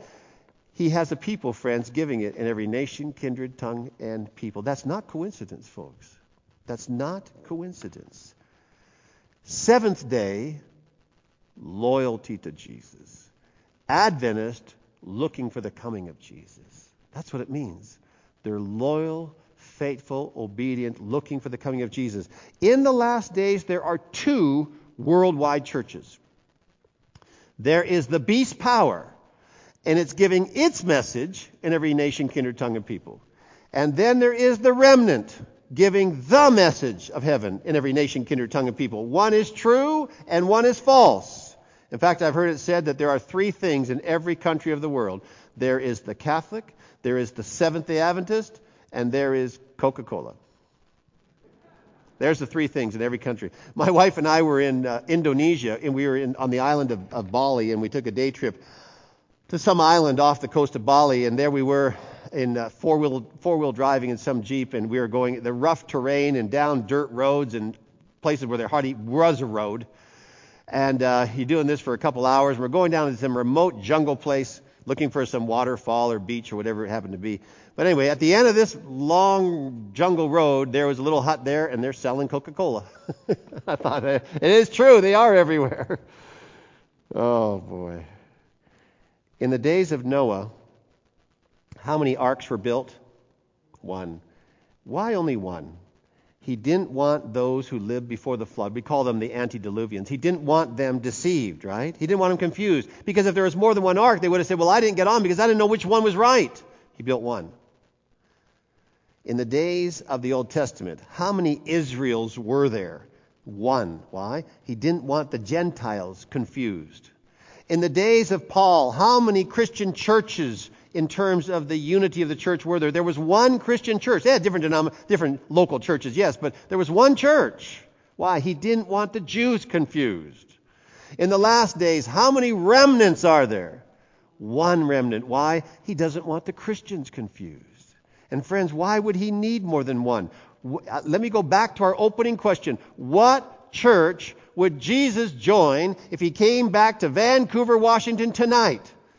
[SPEAKER 1] He has a people, friends, giving it in every nation, kindred, tongue, and people. That's not coincidence, folks. That's not coincidence. Seventh day, loyalty to Jesus. Adventist, looking for the coming of Jesus. That's what it means. They're loyal, faithful, obedient, looking for the coming of Jesus. In the last days, there are 2 worldwide churches. There is the beast power, and it's giving its message in every nation, kindred, tongue, and people. And then there is the remnant, giving the message of heaven in every nation, kindred, tongue, and people. One is true and one is false. In fact, I've heard it said that there are 3 things in every country of the world. There is the Catholic, there is the Seventh-day Adventist, and there is Coca-Cola. There's the 3 things in every country. My wife and I were in Indonesia, and we were on the island of Bali, and we took a day trip to some island off the coast of Bali, and there we were in four-wheel driving in some Jeep, and we were going the rough terrain and down dirt roads and places where there hardly was a road. And you're doing this for a couple hours. We're going down to some remote jungle place looking for some waterfall or beach or whatever it happened to be. But anyway, at the end of this long jungle road, there was a little hut there, and they're selling Coca-Cola. I thought, it is true. They are everywhere. Oh, boy. In the days of Noah, how many arks were built? 1. Why only 1? He didn't want those who lived before the flood. We call them the antediluvians. He didn't want them deceived, right? He didn't want them confused. Because if there was more than 1 ark, they would have said, well, I didn't get on because I didn't know which one was right. He built 1. In the days of the Old Testament, how many Israels were there? 1. Why? He didn't want the Gentiles confused. In the days of Paul, how many Christian churches in terms of the unity of the church were there? There was 1 Christian church. They had different local churches, yes, but there was 1 church. Why? He didn't want the Jews confused. In the last days, how many remnants are there? 1 remnant. Why? He doesn't want the Christians confused. And friends, why would he need more than 1? Let me go back to our opening question. What church would Jesus join if he came back to Vancouver, Washington tonight?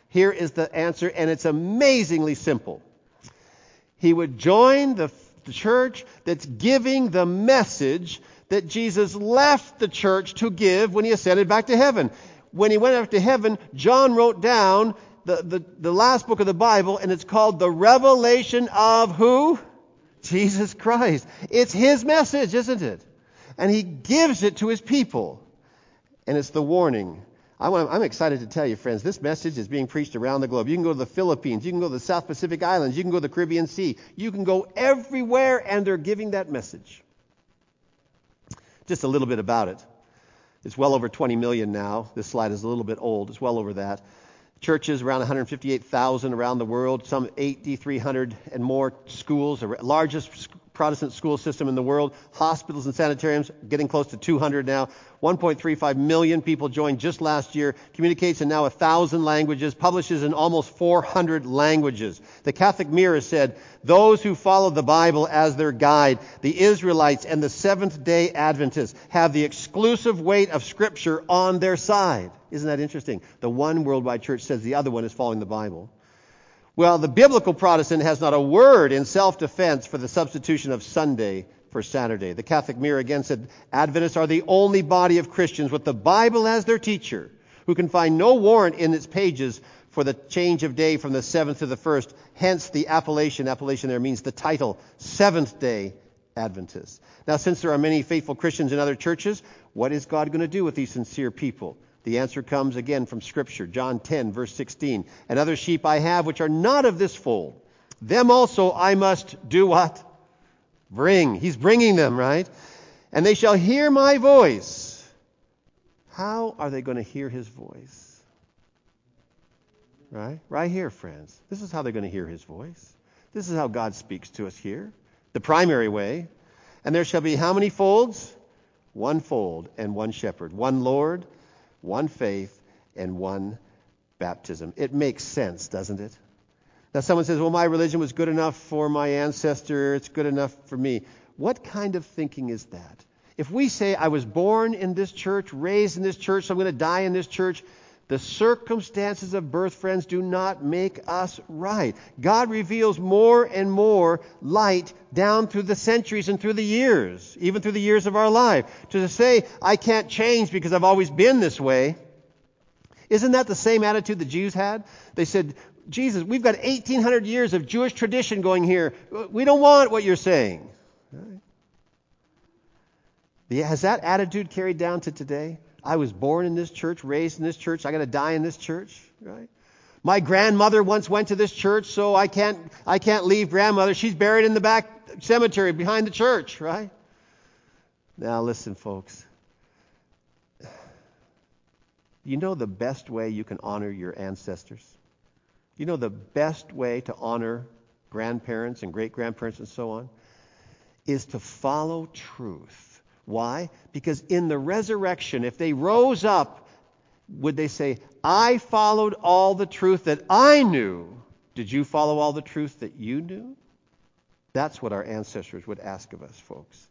[SPEAKER 1] Here is the answer, and it's amazingly simple. He would join the church that's giving the message that Jesus left the church to give when he ascended back to heaven. When he went up to heaven, John wrote down the last book of the Bible, and it's called the Revelation of who? Jesus Christ. It's his message, isn't it? And he gives it to his people. And it's the warning. I'm excited to tell you, friends, this message is being preached around the globe. You can go to the Philippines. You can go to the South Pacific Islands. You can go to the Caribbean Sea. You can go everywhere, and they're giving that message. Just a little bit about it. It's well over 20 million now. This slide is a little bit old. It's well over that. Churches, around 158,000 around the world. Some 8,300 and more schools. The largest Protestant school system in the world. Hospitals and sanitariums, getting close to 200 now. 1.35 million people joined just last year. Communicates in now 1,000 languages. Publishes in almost 400 languages. The Catholic Mirror said, those who follow the Bible as their guide, the Israelites and the Seventh-day Adventists, have the exclusive weight of Scripture on their side. Isn't that interesting? The one worldwide church says the other one is following the Bible. Well, the biblical Protestant has not a word in self-defense for the substitution of Sunday for Saturday. The Catholic Mirror again said, Adventists are the only body of Christians with the Bible as their teacher, who can find no warrant in its pages for the change of day from the 7th to the 1st. Hence the appellation there means the title, Seventh-day Adventists. Now, since there are many faithful Christians in other churches, what is God going to do with these sincere people? The answer comes again from Scripture, John 10, verse 16. And other sheep I have which are not of this fold. Them also I must do what? Bring. He's bringing them, right? And they shall hear my voice. How are they going to hear his voice? Right? Right here, friends. This is how they're going to hear his voice. This is how God speaks to us here. The primary way. And there shall be how many folds? One fold and one shepherd. One Lord, one faith, and one baptism. It makes sense, doesn't it? Now someone says, well, my religion was good enough for my ancestor. It's good enough for me. What kind of thinking is that? If we say, I was born in this church, raised in this church, so I'm going to die in this church, the circumstances of birth, friends, do not make us right. God reveals more and more light down through the centuries and through the years, even through the years of our life. To say, I can't change because I've always been this way. Isn't that the same attitude the Jews had? They said, Jesus, we've got 1,800 years of Jewish tradition going here. We don't want what you're saying. Right? Has that attitude carried down to today? I was born in this church, raised in this church. I got to die in this church, right? My grandmother once went to this church, so I can't leave grandmother. She's buried in the back cemetery behind the church, right? Now listen, folks. You know the best way you can honor your ancestors? You know the best way to honor grandparents and great-grandparents and so on? Is to follow truth. Why? Because in the resurrection, if they rose up, would they say, I followed all the truth that I knew. Did you follow all the truth that you knew? That's what our ancestors would ask of us, folks.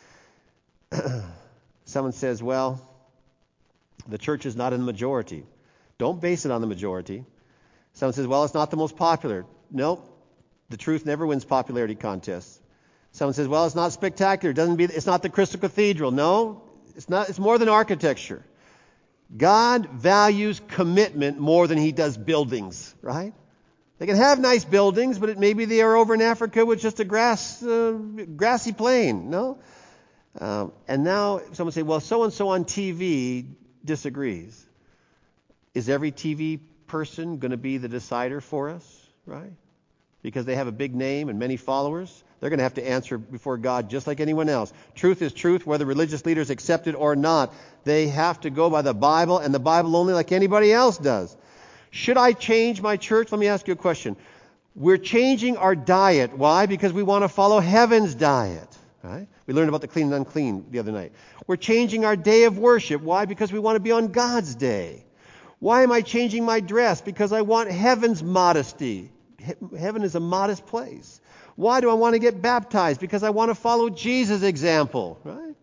[SPEAKER 1] Someone says, well, the church is not in the majority. Don't base it on the majority. Someone says, well, it's not the most popular. No, the truth never wins popularity contests. Someone says, well, it's not spectacular. It's not the Crystal Cathedral. No, it's not. It's more than architecture. God values commitment more than he does buildings, right? They can have nice buildings, but maybe they are over in Africa with just a grassy plain. No? And now someone say, well, so-and-so on TV disagrees. Is every TV person going to be the decider for us, right? Because they have a big name and many followers? They're going to have to answer before God just like anyone else. Truth is truth, whether religious leaders accept it or not. They have to go by the Bible, and the Bible only, like anybody else does. Should I change my church? Let me ask you a question. We're changing our diet. Why? Because we want to follow heaven's diet. Right? We learned about the clean and unclean the other night. We're changing our day of worship. Why? Because we want to be on God's day. Why am I changing my dress? Because I want heaven's modesty. Heaven is a modest place. Why do I want to get baptized? Because I want to follow Jesus' example, right?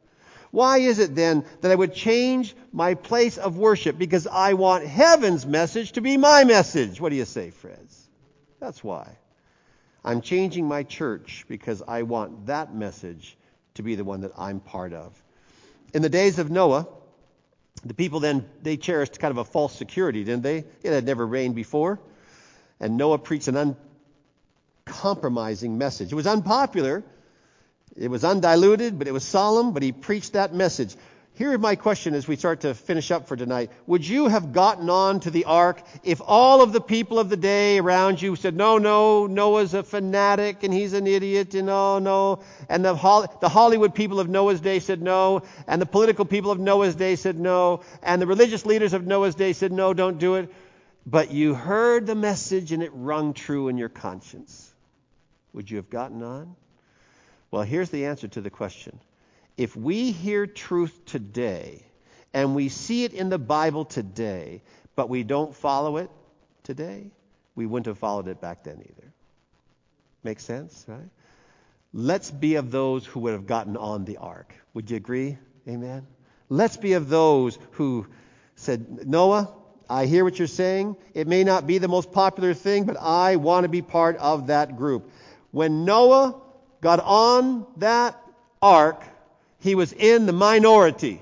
[SPEAKER 1] Why is it then that I would change my place of worship? Because I want heaven's message to be my message. What do you say, friends? That's why. I'm changing my church because I want that message to be the one that I'm part of. In the days of Noah, the people then, they cherished kind of a false security, didn't they? It had never rained before. And Noah preached an uncompromising message. It was unpopular. It was undiluted, but it was solemn, but he preached that message. Here is my question as we start to finish up for tonight. Would you have gotten on to the ark if all of the people of the day around you said, no, Noah's a fanatic and he's an idiot, and no. And the Hollywood people of Noah's day said no, and the political people of Noah's day said no, and the religious leaders of Noah's day said no, don't do it. But you heard the message and it rung true in your conscience. Would you have gotten on? Well, here's the answer to the question. If we hear truth today and we see it in the Bible today, but we don't follow it today, we wouldn't have followed it back then either. Make sense, right? Let's be of those who would have gotten on the ark. Would you agree? Amen? Let's be of those who said, Noah, I hear what you're saying. It may not be the most popular thing, but I want to be part of that group. When Noah got on that ark, he was in the minority.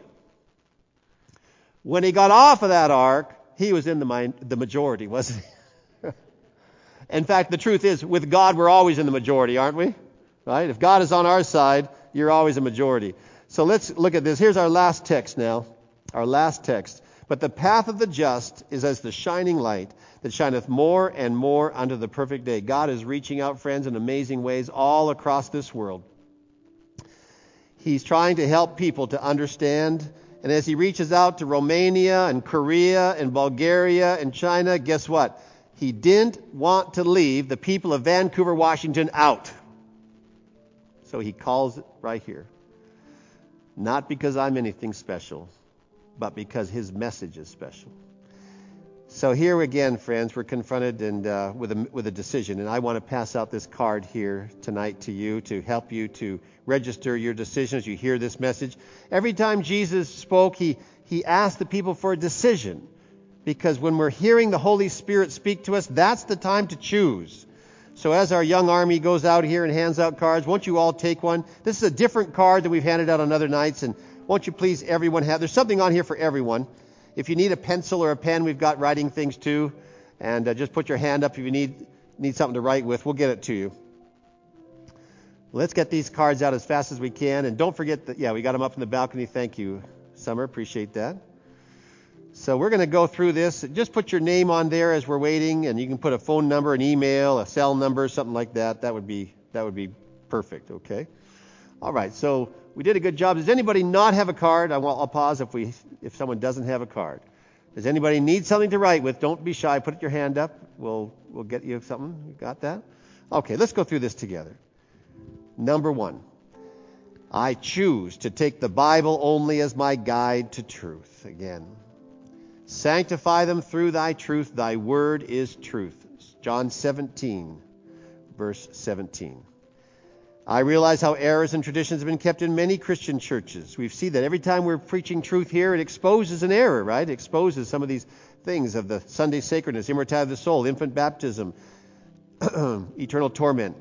[SPEAKER 1] When he got off of that ark, he was in the majority, wasn't he? In fact, the truth is, with God, we're always in the majority, aren't we? Right? If God is on our side, you're always a majority. So let's look at this. Here's our last text now. Our last text. But the path of the just is as the shining light that shineth more and more unto the perfect day. God is reaching out, friends, in amazing ways all across this world. He's trying to help people to understand. And as he reaches out to Romania and Korea and Bulgaria and China, guess what? He didn't want to leave the people of Vancouver, Washington out. So he calls it right here. Not because I'm anything special, but because his message is special. So here again, friends, we're confronted and with a decision. And I want to pass out this card here tonight to you to help you to register your decision as you hear this message. Every time Jesus spoke, he asked the people for a decision. Because when we're hearing the Holy Spirit speak to us, that's the time to choose. So as our young army goes out here and hands out cards, won't you all take one? This is a different card that we've handed out on other nights. And won't you please everyone have, there's something on here for everyone. If you need a pencil or a pen, we've got writing things too. And just put your hand up if you need something to write with. We'll get it to you. Let's get these cards out as fast as we can. And don't forget that, we got them up in the balcony. Thank you, Summer. Appreciate that. So we're going to go through this. Just put your name on there as we're waiting. And you can put a phone number, an email, a cell number, something like that. That would be perfect, okay? All right, so we did a good job. Does anybody not have a card? I'll pause if someone doesn't have a card. Does anybody need something to write with? Don't be shy. Put your hand up. We'll get you something. You got that? Okay, let's go through this together. Number 1, I choose to take the Bible only as my guide to truth. Again, sanctify them through thy truth. Thy word is truth. John 17, verse 17. I realize how errors and traditions have been kept in many Christian churches. We see that every time we're preaching truth here, it exposes an error, right? It exposes some of these things of the Sunday sacredness, immortality of the soul, infant baptism, eternal torment,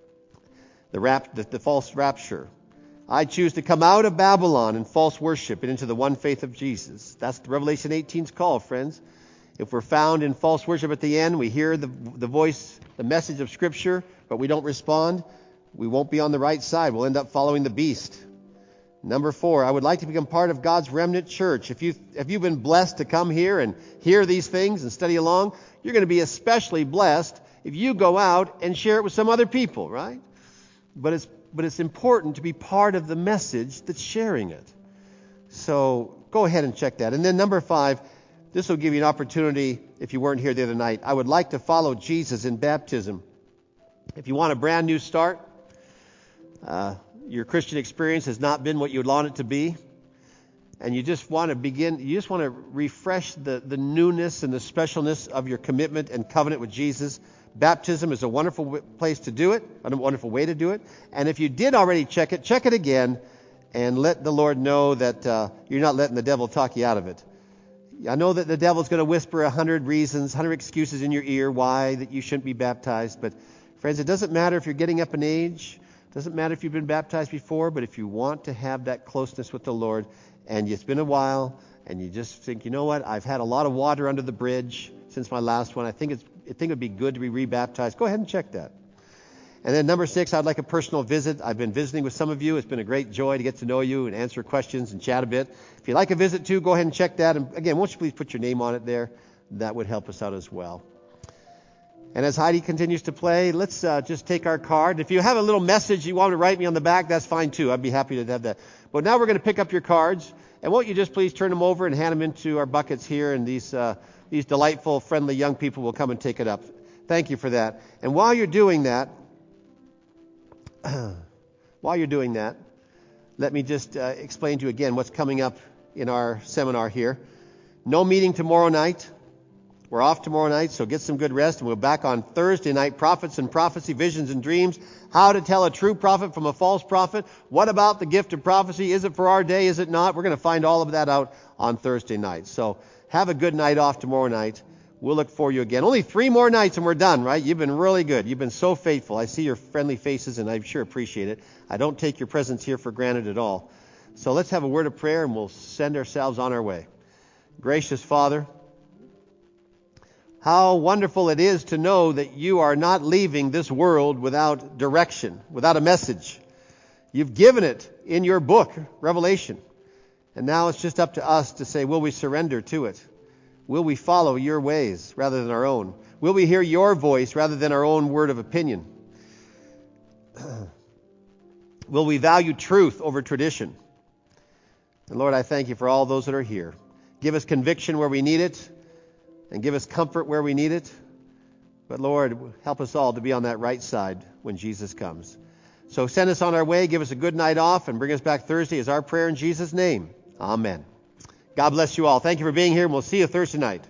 [SPEAKER 1] the false rapture. I choose to come out of Babylon and false worship and into the one faith of Jesus. That's Revelation 18's call, friends. If we're found in false worship at the end, we hear the voice, the message of Scripture, but we don't respond, we won't be on the right side. We'll end up following the beast. Number 4, I would like to become part of God's remnant church. If you've been blessed to come here and hear these things and study along, you're going to be especially blessed if you go out and share it with some other people, right? But it's important to be part of the message that's sharing it. So go ahead and check that. And then number 5, this will give you an opportunity if you weren't here the other night. I would like to follow Jesus in baptism. If you want a brand new start, your Christian experience has not been what you would want it to be, and you just want to refresh the newness and the specialness of your commitment and covenant with Jesus, baptism is a wonderful place to do it, a wonderful way to do it. And if you did already check it again. and let the Lord know that you're not letting the devil talk you out of it. I know that the devil's going to whisper 100 reasons, 100 excuses in your ear why that you shouldn't be baptized. But friends, it doesn't matter if you're getting up in age. It doesn't matter if you've been baptized before. But if you want to have that closeness with the Lord, and it's been a while, and you just think, you know what, I've had a lot of water under the bridge since my last one. I think it would be good to be rebaptized. Go ahead and check that. And then number 6, I'd like a personal visit. I've been visiting with some of you. It's been a great joy to get to know you and answer questions and chat a bit. If you'd like a visit too, go ahead and check that. And again, won't you please put your name on it there? That would help us out as well. And as Heidi continues to play, let's just take our card. If you have a little message you want to write me on the back, that's fine too. I'd be happy to have that. But now we're going to pick up your cards. And won't you just please turn them over and hand them into our buckets here, and these delightful, friendly young people will come and take it up. Thank you for that. And while you're doing that, let me just explain to you again what's coming up in our seminar here. No meeting tomorrow night. We're off tomorrow night, so get some good rest. And we're back on Thursday night. Prophets and prophecy, visions and dreams. How to tell a true prophet from a false prophet. What about the gift of prophecy? Is it for our day? Is it not? We're going to find all of that out on Thursday night. So have a good night off tomorrow night. We'll look for you again. Only 3 more nights and we're done, right? You've been really good. You've been so faithful. I see your friendly faces and I sure appreciate it. I don't take your presence here for granted at all. So let's have a word of prayer and we'll send ourselves on our way. Gracious Father, how wonderful it is to know that you are not leaving this world without direction, without a message. You've given it in your book, Revelation. And now it's just up to us to say, will we surrender to it? Will we follow your ways rather than our own? Will we hear your voice rather than our own word of opinion? Will we value truth over tradition? And Lord, I thank you for all those that are here. Give us conviction where we need it, and give us comfort where we need it. But Lord, help us all to be on that right side when Jesus comes. So send us on our way, give us a good night off, and bring us back Thursday is our prayer in Jesus' name. Amen. God bless you all. Thank you for being here, and we'll see you Thursday night.